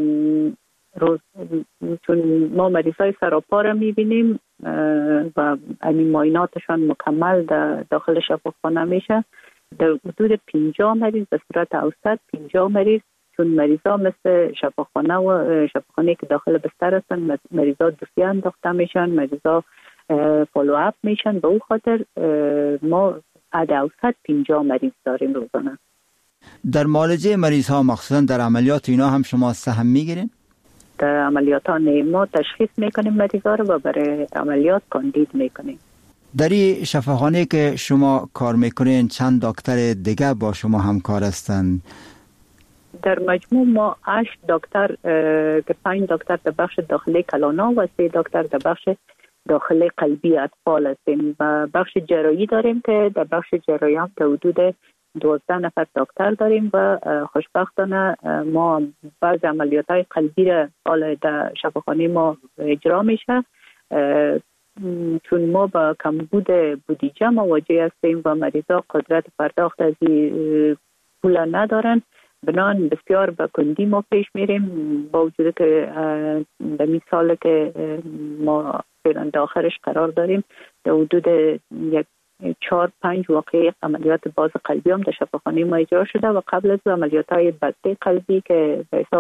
چون ما مریضای سراپا را میبینیم و این معایناتشان مکمل داخل شفاخانه میشه، در حدود 50 مریض به صورت اوسط 50 مریض، چون مریضا مثل شفاخانه و شفاخانه که داخل بستر هستن مریضا دوسیه انداخته میشن، مریضا فالو اپ میشن. به او خاطر ما عد اوسط 50 مریض داریم روزانه. در معالجه مریض ها مخصوصا در عملیات اینا هم شما سهم میگیرین؟ در عملیات ها ما تشخیص میکنیم مریض ها رو و برای عملیات کاندید میکنیم. در این شفاخانه که شما کار میکنین چند دکتر دیگه با شما همکار هستند؟ در مجموع ما 8 دکتر که 5 دکتر در بخش داخلی کلانا و 3 دکتر در بخش داخلی قلبی اطفال هستیم و بخش جراحی داریم که در بخش جراحی هم تا حدود 12 نفر دکتر داریم و خوشبختانه ما بعض عملیات های قلبی را حالا در شفاخانه ما اجرا میشه، چون ما با کمبود بودجه مواجه هستیم و مریضا قدرت پرداخت از پول ندارن، بنان بسیار به کندی ما پیش میریم، با وجود که در این سال که ما فعلا داخلش قرار داریم در حدود 4-5 واقعه عملیات باز قلبی هم در شفاخانه ما اجرا شده و قبل از عملیات های بسته قلبی که به حساب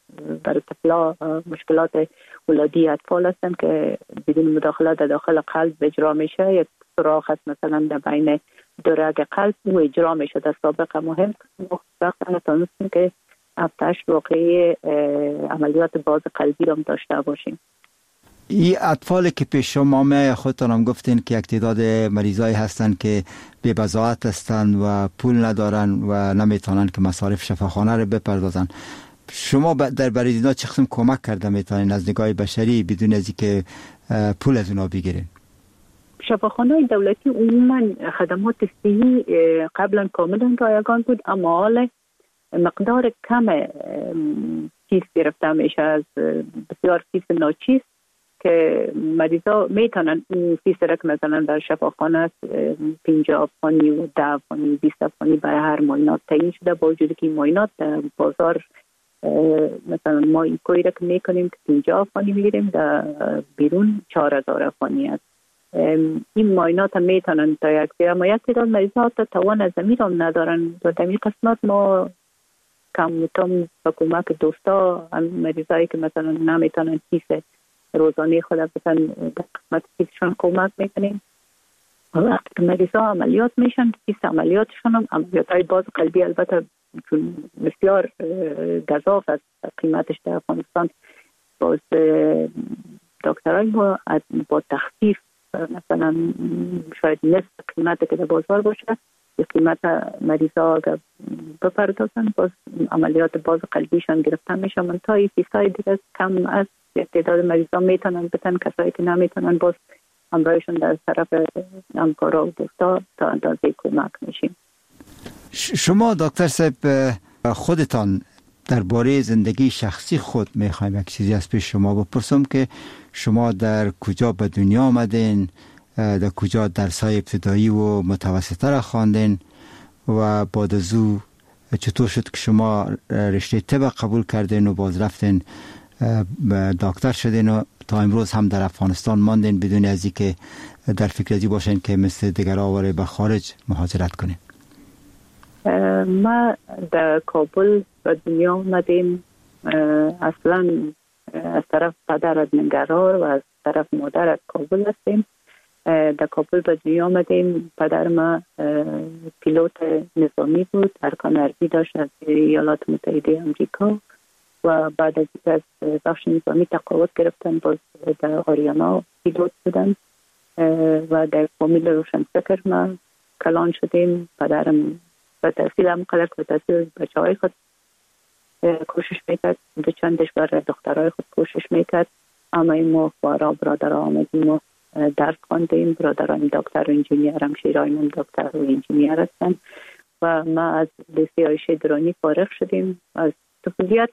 برای طفلا مشکلات ولادی اطفال هستند که بدون مداخله در داخل قلب اجرا میشه. یک سوراخ هست مثلا در بین دو رگ قلب و اجرا میشه. در سابق مهم وقتا تونستیم که 7-8 واقعی عملیات باز قلبی را داشته باشیم. این اطفالی که پیش شما می خودتان هم گفتین که یک تعداد مریضایی هستند که بی بضاعت هستند و پول ندارن و نمیتونن که مصارف شفاخانه رو بپردازن. شما در برای اینا چه قسم کمک کرده میتونین از نگاه بشری بدون از اینکه پول از اونا بگیرین؟ شفاخانه دولتی عموما خدمات صحی قبلا کاملا رایگان بود، اما حال مقدار کم چیز گرفته میشه از بسیار فیس ناچیز که مریضا میتونن این فیس را که مثلا در شفاخانه 50 افغانی و 10 افغانی 20 افغانی برای هر معاینات تعیین شده، با وجودی که این معاینات در بازار مثلا ما این کوی را که میکنیم که 50 افغانی میگیریم، در بیرون 4000 افغانی است. این معاینات هم میتونن تا یک سری، اما یک تعداد مریضا تا توان از زمین هم ندارن. در این قسمت ما کم کم با کمک دوستا مریضایی که مثلا نمیتونن فیس روزانه خود بسن در قسمت فیسشون کمک میکنیم. وقتی که مریضا عملیات میشن، فیس عملیاتشون هم عملیات های باز قلبی البته چون بسیار گزاف است قیمتش در افغانستان، باز دکترای ما با تخفیف مثلا شاید نصف قیمت که در بازار باشه به قیمت مریضا اگر بپردازن، باز عملیات باز قلبیشان گرفته میشه. من تا این فیسای دیگه کم از تعداد مریضا میتونن بتن، کسایی که نمیتونن باز همراهشون در طرف همکارا و دوستا تا اندازه کمک میشیم. شما دکتر صاحب خودتان درباره زندگی شخصی خود میخوایم یک چیزی از پیش شما بپرسم که شما در کجا به دنیا آمدین، در کجا درس‌های ابتدایی و متوسطه را خواندین و بعد از او چطور شد که شما رشته طب قبول کردین و باز رفتین دکتر شدین و تا امروز هم در افغانستان ماندین بدون از اینکه در فکر ازی باشین که مثل دیگرها واره به خارج مهاجرت کنین؟ ما در کابل به دنیا آمدیم. اصلا از طرف پدر از ننگرهار و از طرف مادر از کابل هستیم. در کابل به دنیا آمدیم. پدر ما پیلوت نظامی بود، ارکان ارزی داشت از ایالات متحده امریکا و بعد از اینکه از بخش نظامی تقاعد گرفتن باز در آریانا پیلوت بودن و در فامیل روشنفکر ما کلان شدیم. پدرم به تحصیل هم قلق به تحصیل بچه های خود کوشش میکرد، دو چندش برای دخترهای خود کوشش میکرد، اما این ما برادر آمدیم و درس خواندیم. برادران دکتر و انجینیر، همشیران دکتر و انجینیر هستن و ما از لیسه عایشه درانی فارغ شدیم. از طفولیت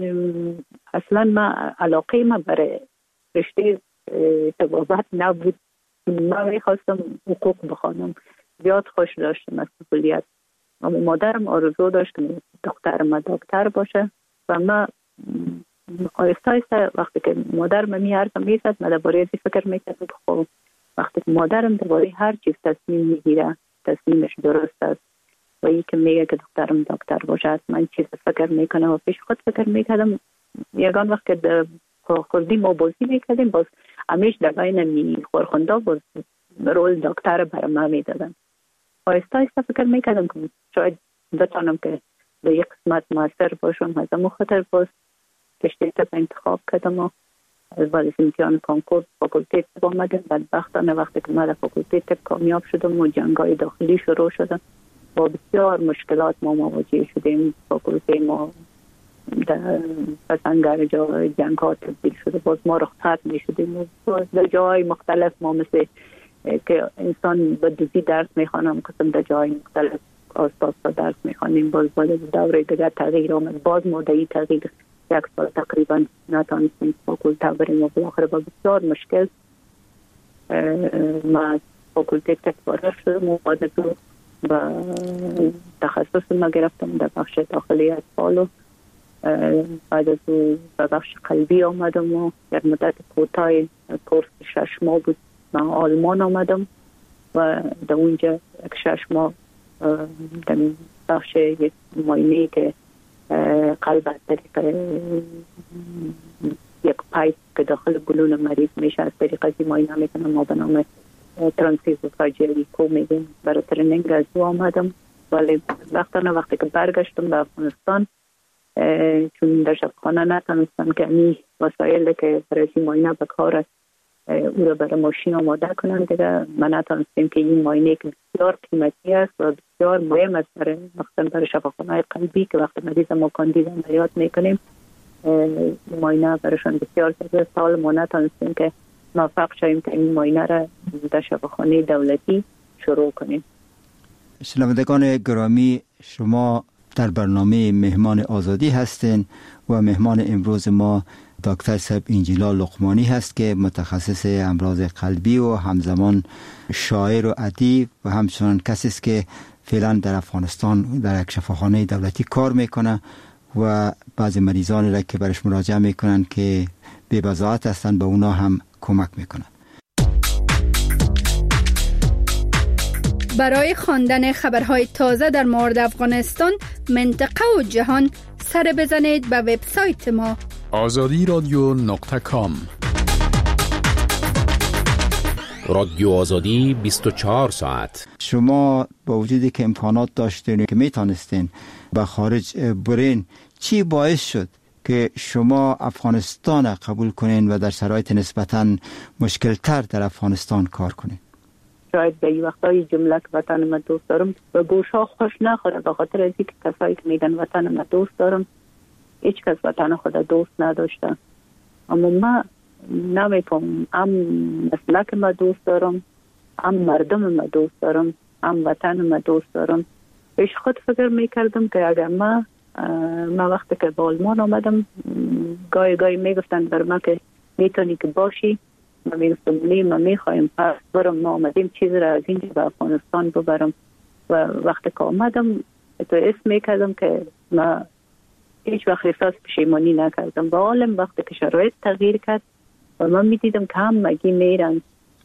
اصلا ما علاقه ما برای رشته طبابت نبود. ما میخواستم حقوق بخوانم، زیاد خوش داشتم از طفولیت، اما مادرم آرزو داشت که دختر ما دکتر باشه و ما آیسته آیسته وقتی که مادرم میارزم میزد من درباره ازی فکر میکردم که خب وقتی که مادرم درباره هر چیز تصمیم میگیره تصمیمش درست است و ای که میگه که دخترم دکتر باشه من چیز فکر میکنم و پیش خود فکر میکردم. یگان وقت که خودی ما بازی میکردیم باز همیش در بین خورخونده باز رول دکتر برای ما میدادن. آیسته آیسته فکر میکردم که شاید بتانم که به یک قسمت موثر باشم. از امو خاطر باز رشته طب انتخاب کردم و بعد از امتحان کنکور فاکولته طب آمدم. بدبختانه وقتی که من در فاکولته طب کامیاب شدم و جنگ‌های داخلی شروع شدن با بسیار مشکلات ما مواجه شدیم. فاکولته ما در پسنگر جای جنگ‌ها تبدیل شده، باز ما رخصت می‌شدیم و در جای مختلف ما مثل که انسان به دوزی درس میخوانم قسم در جای مختلف آستاز درس میخوانیم. باز دوره دیگر تغییر آمد، باز مدعی تغییر 1 سال تقریبا نتانستیم فاکولته بریم و بالاخره با بسیار مشکل ما از فاکولته طب فارغ شدم و بعد از اون و تخصص ما گرفتم در بخش داخلی اطفال و بعد از اون به بخش قلبی آمدم و یک مدت کوتاه کورس 6 ماه بود من آلمان آمدم و در اونجا 6 ماه در بخش یک معاینه که قلب از طریق یک پایپ که داخل بلون مریض میشه از طریق از معاینه میکنم. ما به نام ترانسفیوژن کو میگیم. برای ترنینگ از او آمدم، ولی وقتی که برگشتم به افغانستان چون در شفاخانه نتونستم که این وسایل که برای معاینه به کار است او را برای ماشین آماده کنن دیگه. من نتونستیم که این معاینه که بسیار قیمتی است و بسیار مهم است برای شفاخانه قلبی که وقتی مریض ما کاندید عملیات میکنیم معاینه برایشان بسیار سال ما نتونستیم که موفق شویم که این معاینه را در شفاخانه دولتی شروع کنیم. شنوندگان گرامی، شما در برنامه مهمان آزادی هستین و مهمان امروز ما دکتر صاحب انجیلا لقمانی هست که متخصص امراض قلبی و همزمان شاعر و ادیب و همچنان کسی است که فعلا در افغانستان در یک شفاخانه دولتی کار میکنه و بعضی مریضانی را که برش مراجعه میکنن که بی بضاعت هستن به اونا هم کمک میکنن. برای خواندن خبرهای تازه در مورد افغانستان، منطقه و جهان سر بزنید به وبسایت ما azadi.com. رادیو آزادی 24 ساعت. شما با وجودی که امکانات داشتین که میتونستین به خارج برین، چی باعث شد که شما افغانستان قبول کنین و در شرایط نسبتاً مشکل تر در افغانستان کار کنین؟ شاید به این وقتای جمله که وطن ما دوست دارم و گوشا خوش نخوره، به خاطر از اینکه کسایی که میگن وطن ما دوست دارم هیچ کس وطن خود دوست نداشته. اما ما نمیفهم، هم مسلک ما دوست دارم، هم مردم ما دوست دارم، هم وطن ما دوست دارم. پیش خود فکر میکردم که اگر ما وقتی که به آلمان آمدم گاهی میگفتن بر ما که میتونی که باشی، ما میگفتم نه، ما میخوایم پس برم، ما آمدیم چیز را از اینجا به افغانستان ببرم. و وقتی که آمدم تو اسم میکردم که ما هیچ وقت احساس پشیمانی نکردم. با عالم وقتی که شرایط تغییر کرد و من میدیدم که هم مگی میرن،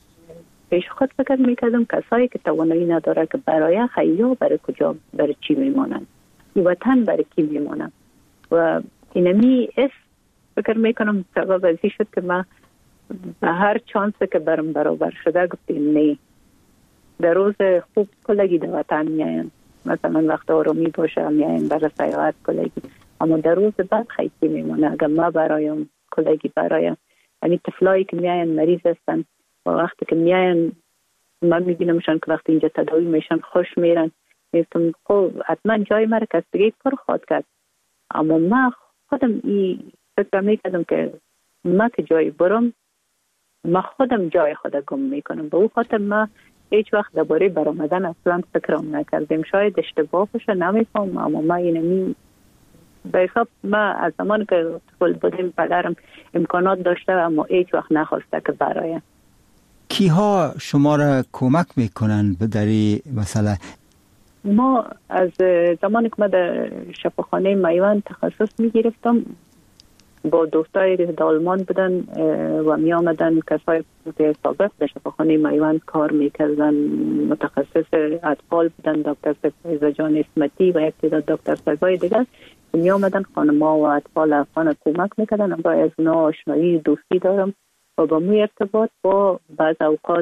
پیش خود فکر میکردم کسایی که توانایی نداره که برای خیلی برای کجا برای چی میمانن، وطن برای کی میمانن. و اینمی فکر میکنم سبب ازی شد که من به هر چانسی که برم برابر شده گفتیم نه. در روز خوب کلگی در وطن میاین، مثلا وقت آرامی باشه میاین برای سیاحت کلگی، اما در روز بعد خیلی میمونه. اگر ما برایم کلگی برایم، یعنی طفلایی که میاین مریض هستن و وقتی که میاین من میبینمشان که وقتی اینجا تداوی میشن خوش میرن، میگم خب حتما جای مرا کس دیگه پر خواهد کرد. اما من خودم این فکر میکردم که ما که جای برم ما خودم جای خودم گم میکنم. به او خاطر ما هیچ وقت درباره برآمدن اصلا فکرم نکردیم. شاید اشتباه باشه نمیفهم، اما ما اینمی به حساب ما از زمان که طفل بودیم پدرم امکانات داشته اما هیچ وقت نخواسته که برایم. کیها شما را کمک میکنن در این مسئله؟ ما از زمانی که ما در شفاخانه میوان تخصص میگرفتم با دوستایی در آلمان بودن و می آمدن کسای سابق در شفاخانه میوان کار میکردن، متخصص اطفال بودن، دکتر فیضا جان اسمتی و یک تعداد دکتر سگای دیگر می آمدن خانم‌ها و اطفال افغان کمک میکردن. با از اونا آشنایی دوستی دارم و با مو ارتباط با بعض اوقات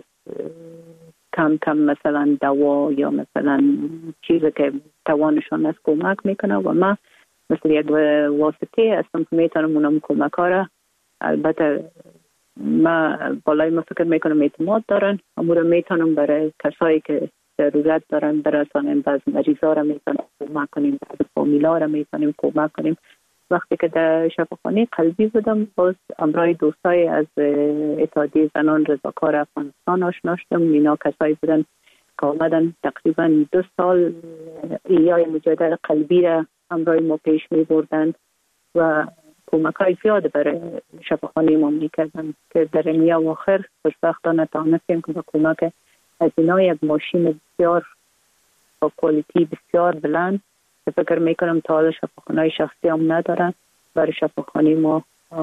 کم مثلا دوا یا مثلا چیزی که توانشان از کمک میکنه و ما مثل یک واسطه هستم که میتونم اونم کمک ها را، البته ما بالای ما فکر میکنم اعتماد دارن، اما رو میتونم برای کسایی که ضرورت دارن برسانیم. بعض مریضا را میتونم کمک کنیم، بعض فامیلا را میتونیم کمک کنیم. وقتی که در شفاخانه قلبی بودم باز امرای دوستای از اتحادیه زنان رضاکار افغانستان آشنا شدم. اینا کسایی بودن که آمدن تقریبا 2 سال ایای مجادل قلبی را امرای ما پیش می بردن و کمک های زیاد برای شفاخانه ما می کردن که در نیا و آخر خوشبختانه تانستیم که با کمک از اینا یک ماشین بسیار با کوالیتی بسیار بلند که فکر می کنم تا حالا شفاخانه های شخصی هم ندارن برای شفاخانه ما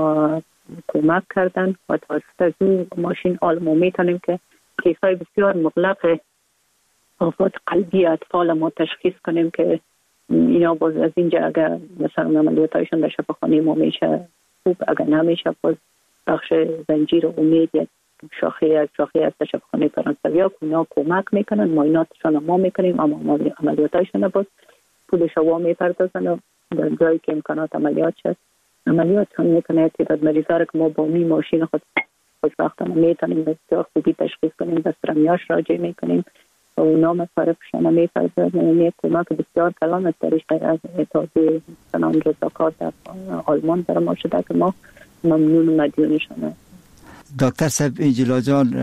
کمک کردن و توسط از این ماشین ما می تونیم که کیس های بسیار مغلق آفات قلبی اطفال ما تشخیص کنیم که اینا باز از اینجا اگر مثلا عملیاتایشون در شفاخانه ما میشه خوب، اگر نمیشه باز بخش زنجیر امید یک شاخه از شفاخانه فرانسویا که اونا کمک میکنن، معایناتشون ما میکنیم، اما عملیاتایشون باز پولش وا میپردازن و در جایی که امکانات عملیات شد عملیاتشون میکنه. تعداد مریضا رو که ما با ماشین خود خوشبختانه میتونیم بسیار خوبی تشخیص کنیم، بسترمیاش راجع میکنیم و اونا مصارفشون میپردازن. یک کمک بسیار کلان از طریق از اتحادیه زنان رضاکار در آلمان در ما شده که ما ممنون و مدیونشونه. دکتر صاحب انجلا جان،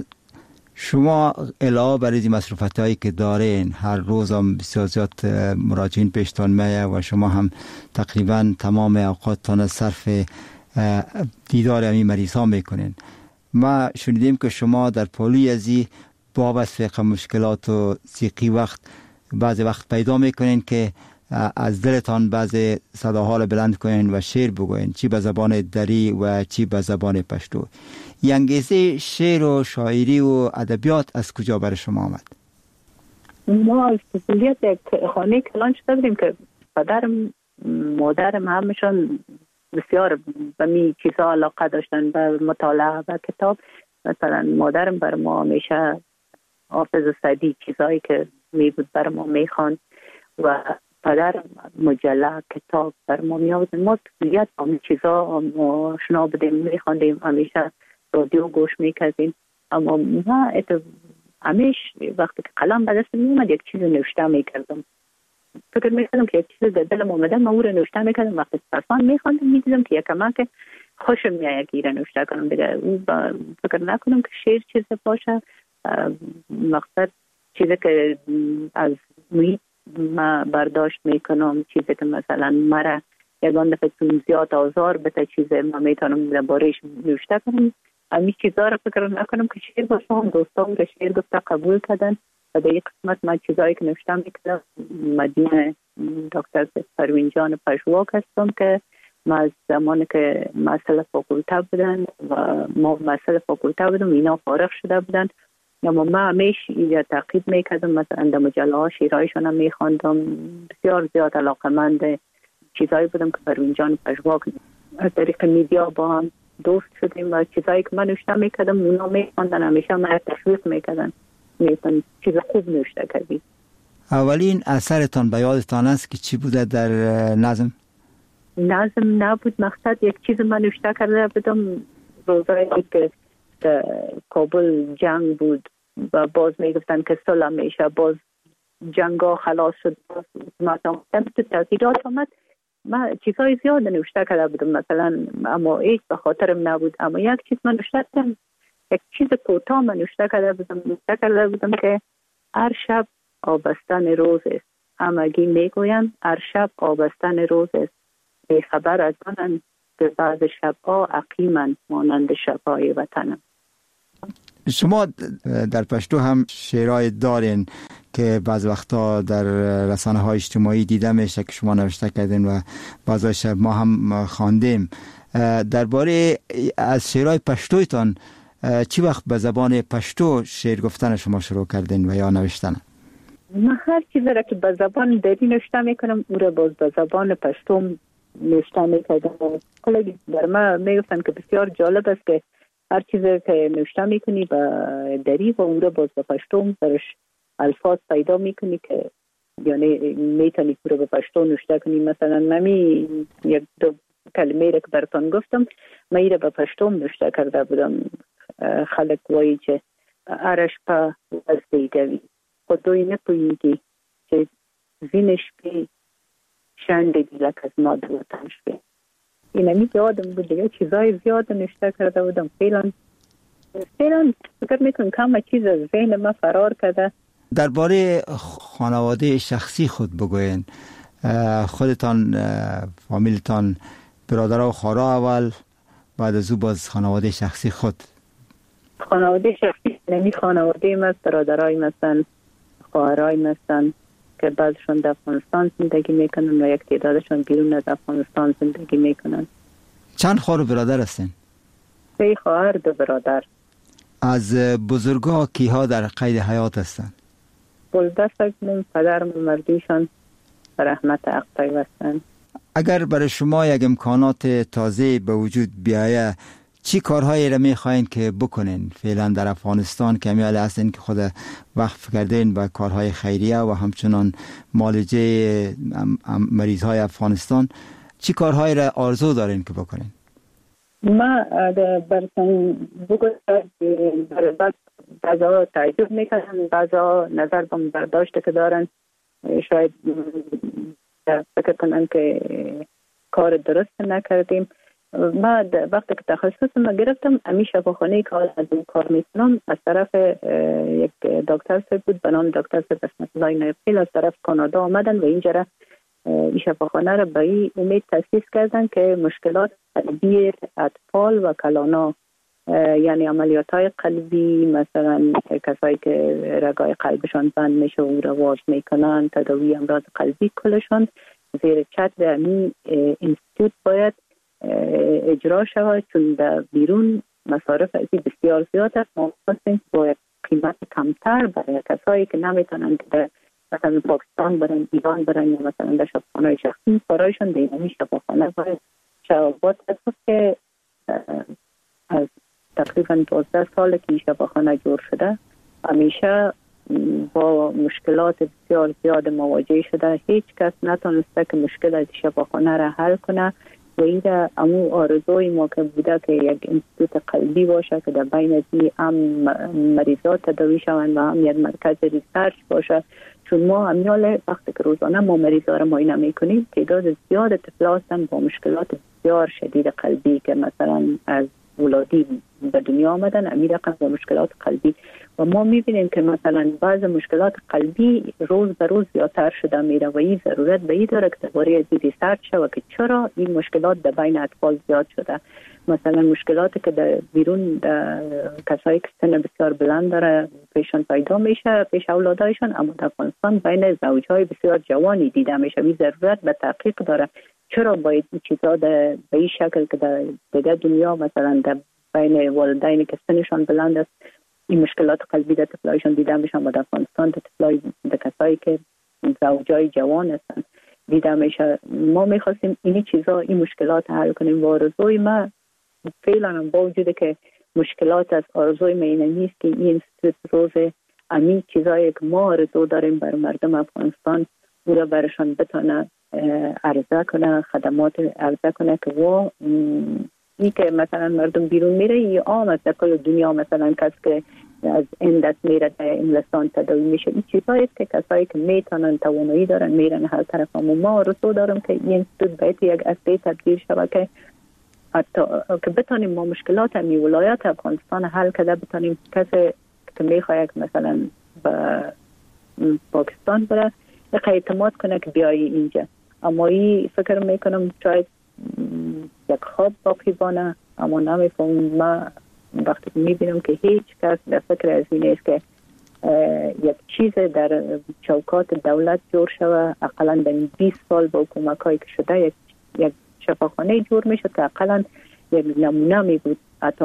شما علاوه بر این مصروفات هایی که دارین، هر روز هم بسیار زیاد مراجعین پیشتان میه و شما هم تقریبا تمام اوقاتتان صرف دیدار همین مریض ها میکنین. ما شنیدیم که شما در پالوی ازی بابت فقه مشکلات و ضیقی وقت بعضی وقت پیدا میکنین که از دلتان بعضی صداها رو بلند کنین و شعر بگوین، چی به زبان دری و چی به زبان پشتو. انگیزه شعر و شاعری و ادبیات از کجا برای شما آمد؟ ما از کلیت یک خانه کلان شده بودیم که پدرم مادرم همشون بسیار به می چیزا علاقه داشتن، به مطالعه و کتاب. مثلا مادرم بر ما همیشه حافظ سعدی چیزایی که می بود بر ما می خواند و پدر مجله کتاب بر ما می آورد. ما کلیت همین چیزا آشنا بودیم، می خواندیم، همیشه رادیو گوش می کردیم. اما ما همیشه وقتی که قلم به دست می اومد یک چیز نوشته می کردم. فکر می کردم که یک چیز در دلم اومده، ما او رو نوشته می کردم. وقتی صرفان می خواندم می دیدم که یکم که خوشم میاد که ایران نوشته کنم. دیگه فکر نکنم که شعر چیز باشه. مقصد چیزی که از محیط ما برداشت میکنم، چیزی که مثلا مرا یگان دفعه چون زیاد آزار بده، چیزی ما میتونم درباره‌اش نوشته کنم. همین چیزا رو فکر نکنم که شعر باشه. هم دوستان رو شعر گفته قبول کردن و در یک قسمت من چیزایی که نوشته میکردم مدینه دکتر پروین جان پژواک هستم که ما از زمانی که مسئله فاکولته بودن و ما مسئله فاکولته بودم اینا فارغ شده بودن، اما ما همیشه اینجا تعقیب میکردم. مثلا در مجله ها شیرهایشون هم میخواندم. بسیار زیاد علاقمند چیزایی بودم که پروین جان پژواک از طریق میدیا با هم دوست شدیم و چیزایی که من نوشته میکردم اونا میخواندن، همیشه من تشویق میکردن، میگفتن چیز خوب نوشته کردی. اولین اثرتان به یادتان است که چی بوده در نظم؟ نظم نبود، مقصد یک چیز من نوشته کرده بودم روزایی که کابل جنگ بود و باز میگفتن که صلح میشه، باز جنگا خلاص شد، باز حکومت تو تغییرات آمد. من چیزهای زیاد نوشته کرده بودم مثلا، اما هیچ به خاطرم نبود. اما یک چیز من نوشته کردم، یک چیز کوتاه من نوشته کرده بودم که هر شب آبستن روز است، همگی میگویند هر شب آبستن روز است، خبر از آنند که بعض شبها عقیمند مانند شبهای وطنم. شما در پشتو هم شعرهای دارین که بعض وقتا در رسانه های اجتماعی دیده میشه که شما نوشته کردین و بعضیش ما هم خواندیم. درباره از شعرهای پشتویتان چی وقت به زبان پشتو شعر گفتن شما شروع کردین و یا نوشتن؟ من هر چیزی را که به زبان دری نوشته میکنم او را باز به زبان پشتو نوشته میکردم. کلی در ما میگفتن که بسیار جالب است که هر چیزی که نوشته میکنی به دری و او را باز به پشتو درش الفاظ پیدا میکنی که یعنی میتونی او را به پشتو نوشته کنی. مثلا نمی یک دو کلمه را که براتون گفتم من ای را به پشتو نوشته کرده بودم. خلق وایی که ارش پا از دیگوی خودوی نپوییگی که زینش بی شنده دیلک از ماده وطنش بی. این همی یادم بود دیگه چیزای زیاد نوشته کرده بودم. فعلا فکر میکنم کم چیز از ذهن ما فرار کرده. درباره خانواده شخصی خود بگوین. خودتان، فامیلتان، برادرها و خواهرها اول، بعد از او باز خانواده شخصی خود. خانواده شخصی نمی خانواده ما برادرای مثلا خواهرای مثلا که بعضشون در افغانستان زندگی میکنن و یک تعدادشون بیرون از افغانستان زندگی میکنن. چند خواهر و برادر هستین؟ 3 خواهر 2 برادر. از بزرگا کیها در قید حیات هستن؟ بلده سکنم پدرم مردیشان رحمت حق پیوستند. اگر برای شما یک امکانات تازه به وجود بیایه چی کارهایی را میخواین که بکنین فعلا در افغانستان که همیال هستین که خود وقف کردین به کارهای خیریه و همچنان معالجه مریضهای افغانستان، چی کارهایی را آرزو دارین که بکنین؟ ما برسن بگوید بعضا تعجب میکنن، بعضا نظر به برداشت که دارن شاید فکر کنن که کار درست نکردیم. ما وقتی که تخصص ما گرفتم امی شفاخانه که از این کار میکنم از طرف یک دکتر صاحب بود به نام دکتر صاحب بسمت الله نایبخیل از طرف کانادا آمدن و اینجا این شفاخانه را به این امید تاسیس کردن که مشکلات قلبی اطفال و کلانا، یعنی عملیات های قلبی، مثلا کسایی که رگای قلبشان بند میشه و را واز میکنن، تداوی امراض قلبی کلشان زیر چتر امی اینستیتوت باید اجرا شود، چون در بیرون مصارف ازی بسیار زیاد است. ما خواستیم با قیمت کمتر برای کسایی که نمیتونن که مثلا پاکستان برن، ایران برن یا مثلا در شفاخانه شخصی برایشان دیدنی شفاخانه باید شبابات هست که از تقریبا 12 سال که این شفاخانه جور شده همیشه با مشکلات بسیار زیاد مواجه شده. هیچ کس نتونسته که مشکل از شفاخانه را حل کنه و این امو آرزوی ما که بوده که یک اینستیتوت قلبی باشه که در بین دی هم مریضات تداوی شوند و هم یک مرکز ریسرچ باشه، چون ما همیال وقتی که روزانه ما مریضا را معاینه میکنیم تعداد زیاد طفلان هستند با مشکلات بسیار شدید قلبی که مثلا از ولادی به دنیا آمدن امیر رقم با مشکلات قلبی و ما میبینیم که مثلا بعض مشکلات قلبی روز به روز زیادتر شده میره و این ضرورت به این داره که درباره از ریسرچ شود که چرا این مشکلات در بین اطفال زیاد شده. مثلا مشکلاتی که در بیرون کسایی که سن بسیار بلند داره پیشان پیدا میشه پیش اولادایشان، اما در افغانستان بین زوجهای بسیار جوانی دیده میشه. این ضرورت به تحقیق داره چرا باید این چیزا به این شکل که در دیگه دنیا مثلا در بین والدینی که سنشان بلند است این مشکلات قلبی در طفلایشان دیده میشن و در افغانستان در کسایی که زوجای جوان هستن دیده میشه. ما میخواستیم این چیزا این مشکلات حل کنیم و آرزوی ما فعلا با وجود که مشکلات از آرزوی ما این نیست که این اینستیتوت روز امی چیزایی که ما آرزو داریم بر مردم افغانستان او را برشان بتانه عرضه کنه، خدمات عرضه کنه که و این که مثلا مردم بیرون میره یا عام در کل دنیا مثلا کس که از این دست میره در انگلستان تداوی میشه، این چیزایی که کسایی که میتونن توانایی دارن میرن هر طرف. ما آرزو دارم که این اینستیتوت باید یک اصلی تبدیل شود که حتی که بتانیم ما مشکلات امی ولایت افغانستان حل کرده، بتانیم کسی که میخواد مثلا به پاکستان بره اعتماد کنه که بیایی اینجا. اما این فکر میکنم شاید یک خواب باقی بانه، اما نمیفهمم. ما وقتی میبینم که هیچ کس در فکر از این است که یک چیز در چوکات دولت جور شوه، اقلا در 20 سال با حکومت هایی که شده یک شفاخانه جور میشد که اقلا یک نمونه می بود، حتی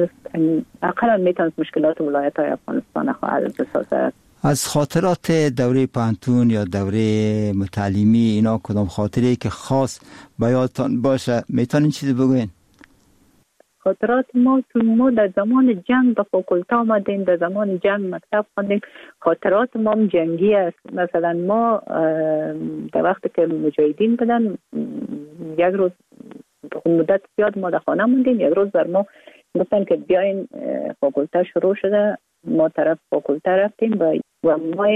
اقلا میتونست مشکلات ولایت های افغانستان حل بسازه. از خاطرات دوره پانتون یا دوره متعلیمی اینا کدام خاطره که خاص به یادتان باشه میتونین چیزی بگوین؟ خاطرات ما چون ما در زمان جنگ به فاکولته آمدیم، در زمان جنگ مکتب خوندیم، خاطرات ما هم جنگی است. مثلا ما در وقتی که مجاهدین بدن یک روز مدت زیاد ما در خانه موندیم، یک روز بر ما گفتن که بیاین فاکولته شروع شده، ما طرف فاکولته رفتیم و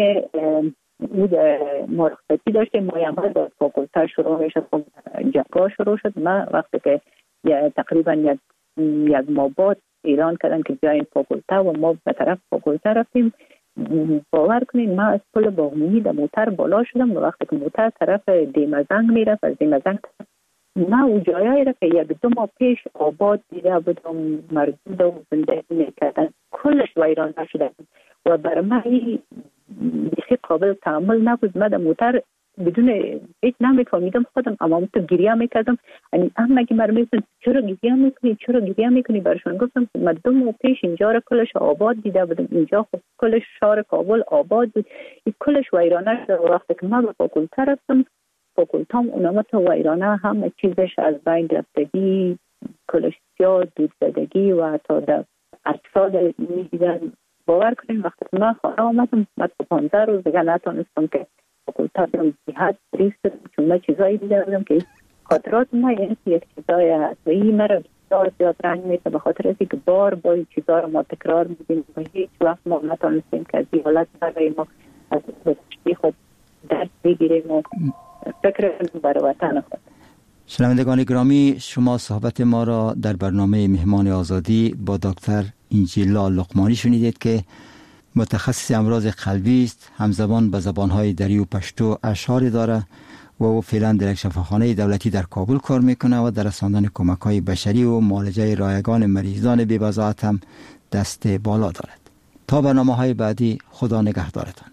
ما رخصتی داشتیم، ما یه در فاکولته شروع میشد، جنگا شروع شد. ما وقتی که تقریبا یک ماه بعد اعلان کردن که بیاین فاکولته و ما به طرف فاکولته رفتیم، باور کنین ما از پل باغنومی در موتر بالا شدم و وقتی که موتر طرف دیمزنگ میرفت، از دیمزنگ ما او جایایی را که یک دو ماه پیش آباد دیده بودم مردود و زندگی میکردن کلش ویران شده و برای من بیخی قابل تعامل نبود. من در موتر بدون هیچ نمیفهمیدم خودم، اما تو گریه میکردم. اما اگه مرا میگفتن چرا گریه میکنی برشان گفتم من 2 ماه پیش اینجا را کلش آباد دیده بودم، اینجا خب کلش شهر کابل آباد بود، این کلش ویرانه شده. و وقتی که من به فاکولته رفتم فاکولتام اونامت و ایرانه همه چیزش از بین رفتگی، کلشتیا، دود زدگی و حتی در اقتصاد میدیدن. باور کنیم وقتی من خانه آمدم 15 روز دیگه نتونستم که فاکولتام رو جهت ریست، چون من چیزایی دیده بودم که خاطرات ما یعنی یک چیزایی هست و این مرا بسیار زیاد رنج میده، به خاطر اینکه بار با این چیزا رو ما تکرار میدیم و هیچ وقت ما نتونستیم که از این حالت برای ما از گذشته خود درس بگیریم و فکر برای وطن خود. شنوندگان گرامی، شما صحبت ما را در برنامه مهمان آزادی با دکتر انجیلا لقمانی شنیدید که متخصص امراض قلبی است، همزبان به زبانهای دری و پشتو اشعاری داره و او فعلا در یک شفاخانه دولتی در کابل کار میکنه و در رساندن کمک‌های بشری و معالجه رایگان مریضان بی‌وضاحت هم دست بالا دارد. تا برنامه‌های بعدی، خدا نگهدارتان.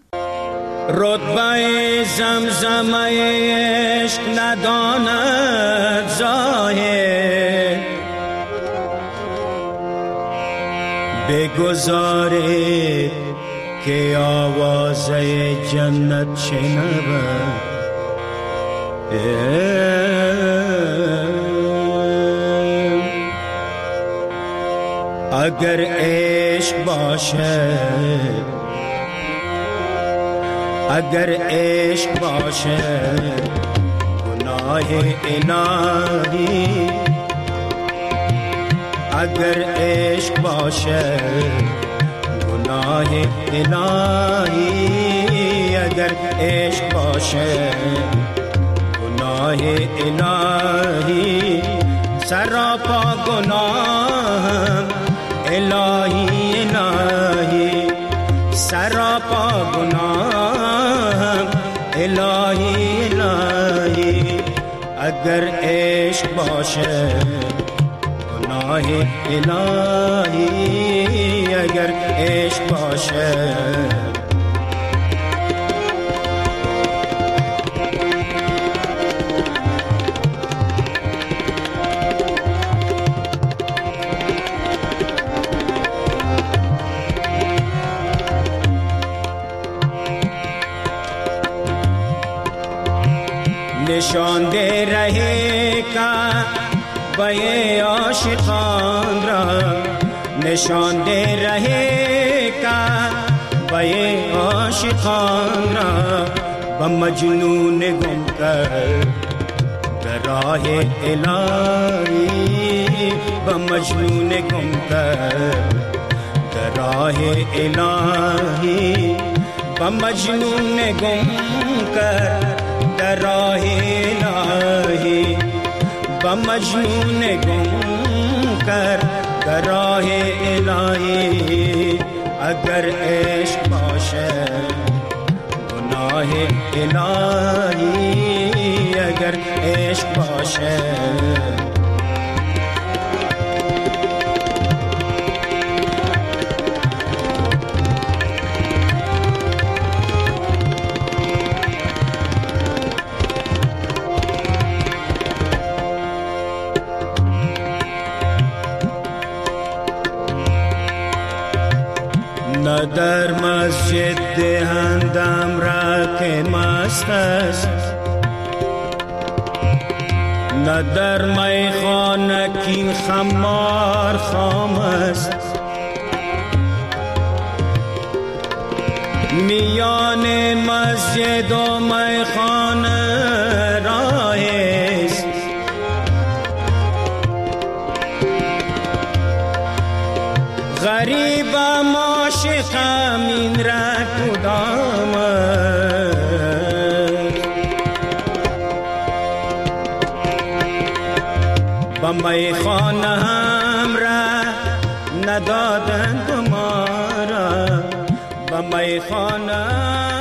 رتبه زمزمه عشق نداند ظاهر، بگذارید که آواز جنت شنود. اگر عشق باشه، اگر عشق باشه گناه الهی، اگر عشق باشه گناه الهی، اگر عشق باشه گناه الهی، سراپا گناه الهی الهی، سراپا گناه الهی الهی، اگر عشق باشه گناه الهی، اگر عشق باشه. نشان دے رہے کا بے عاشقان را، نشان دے رہے کا بے عاشقان را، بمجنون گم کر راہ الہی، بمجنون گم کر راہ الہی، بمجنون گم کر راہ الہی، بمجنون گم کر راہ الہی، اگر عشق باشه گناہ الہی، اگر عشق باشه. نه در مسجد دهندم را که مست است، نه در میخانه کین خمار خام است، میان مسجد و میخانه راه است، غریبم عاشقم این را کدام با میخانه هم را ندادند ما را، با میخانه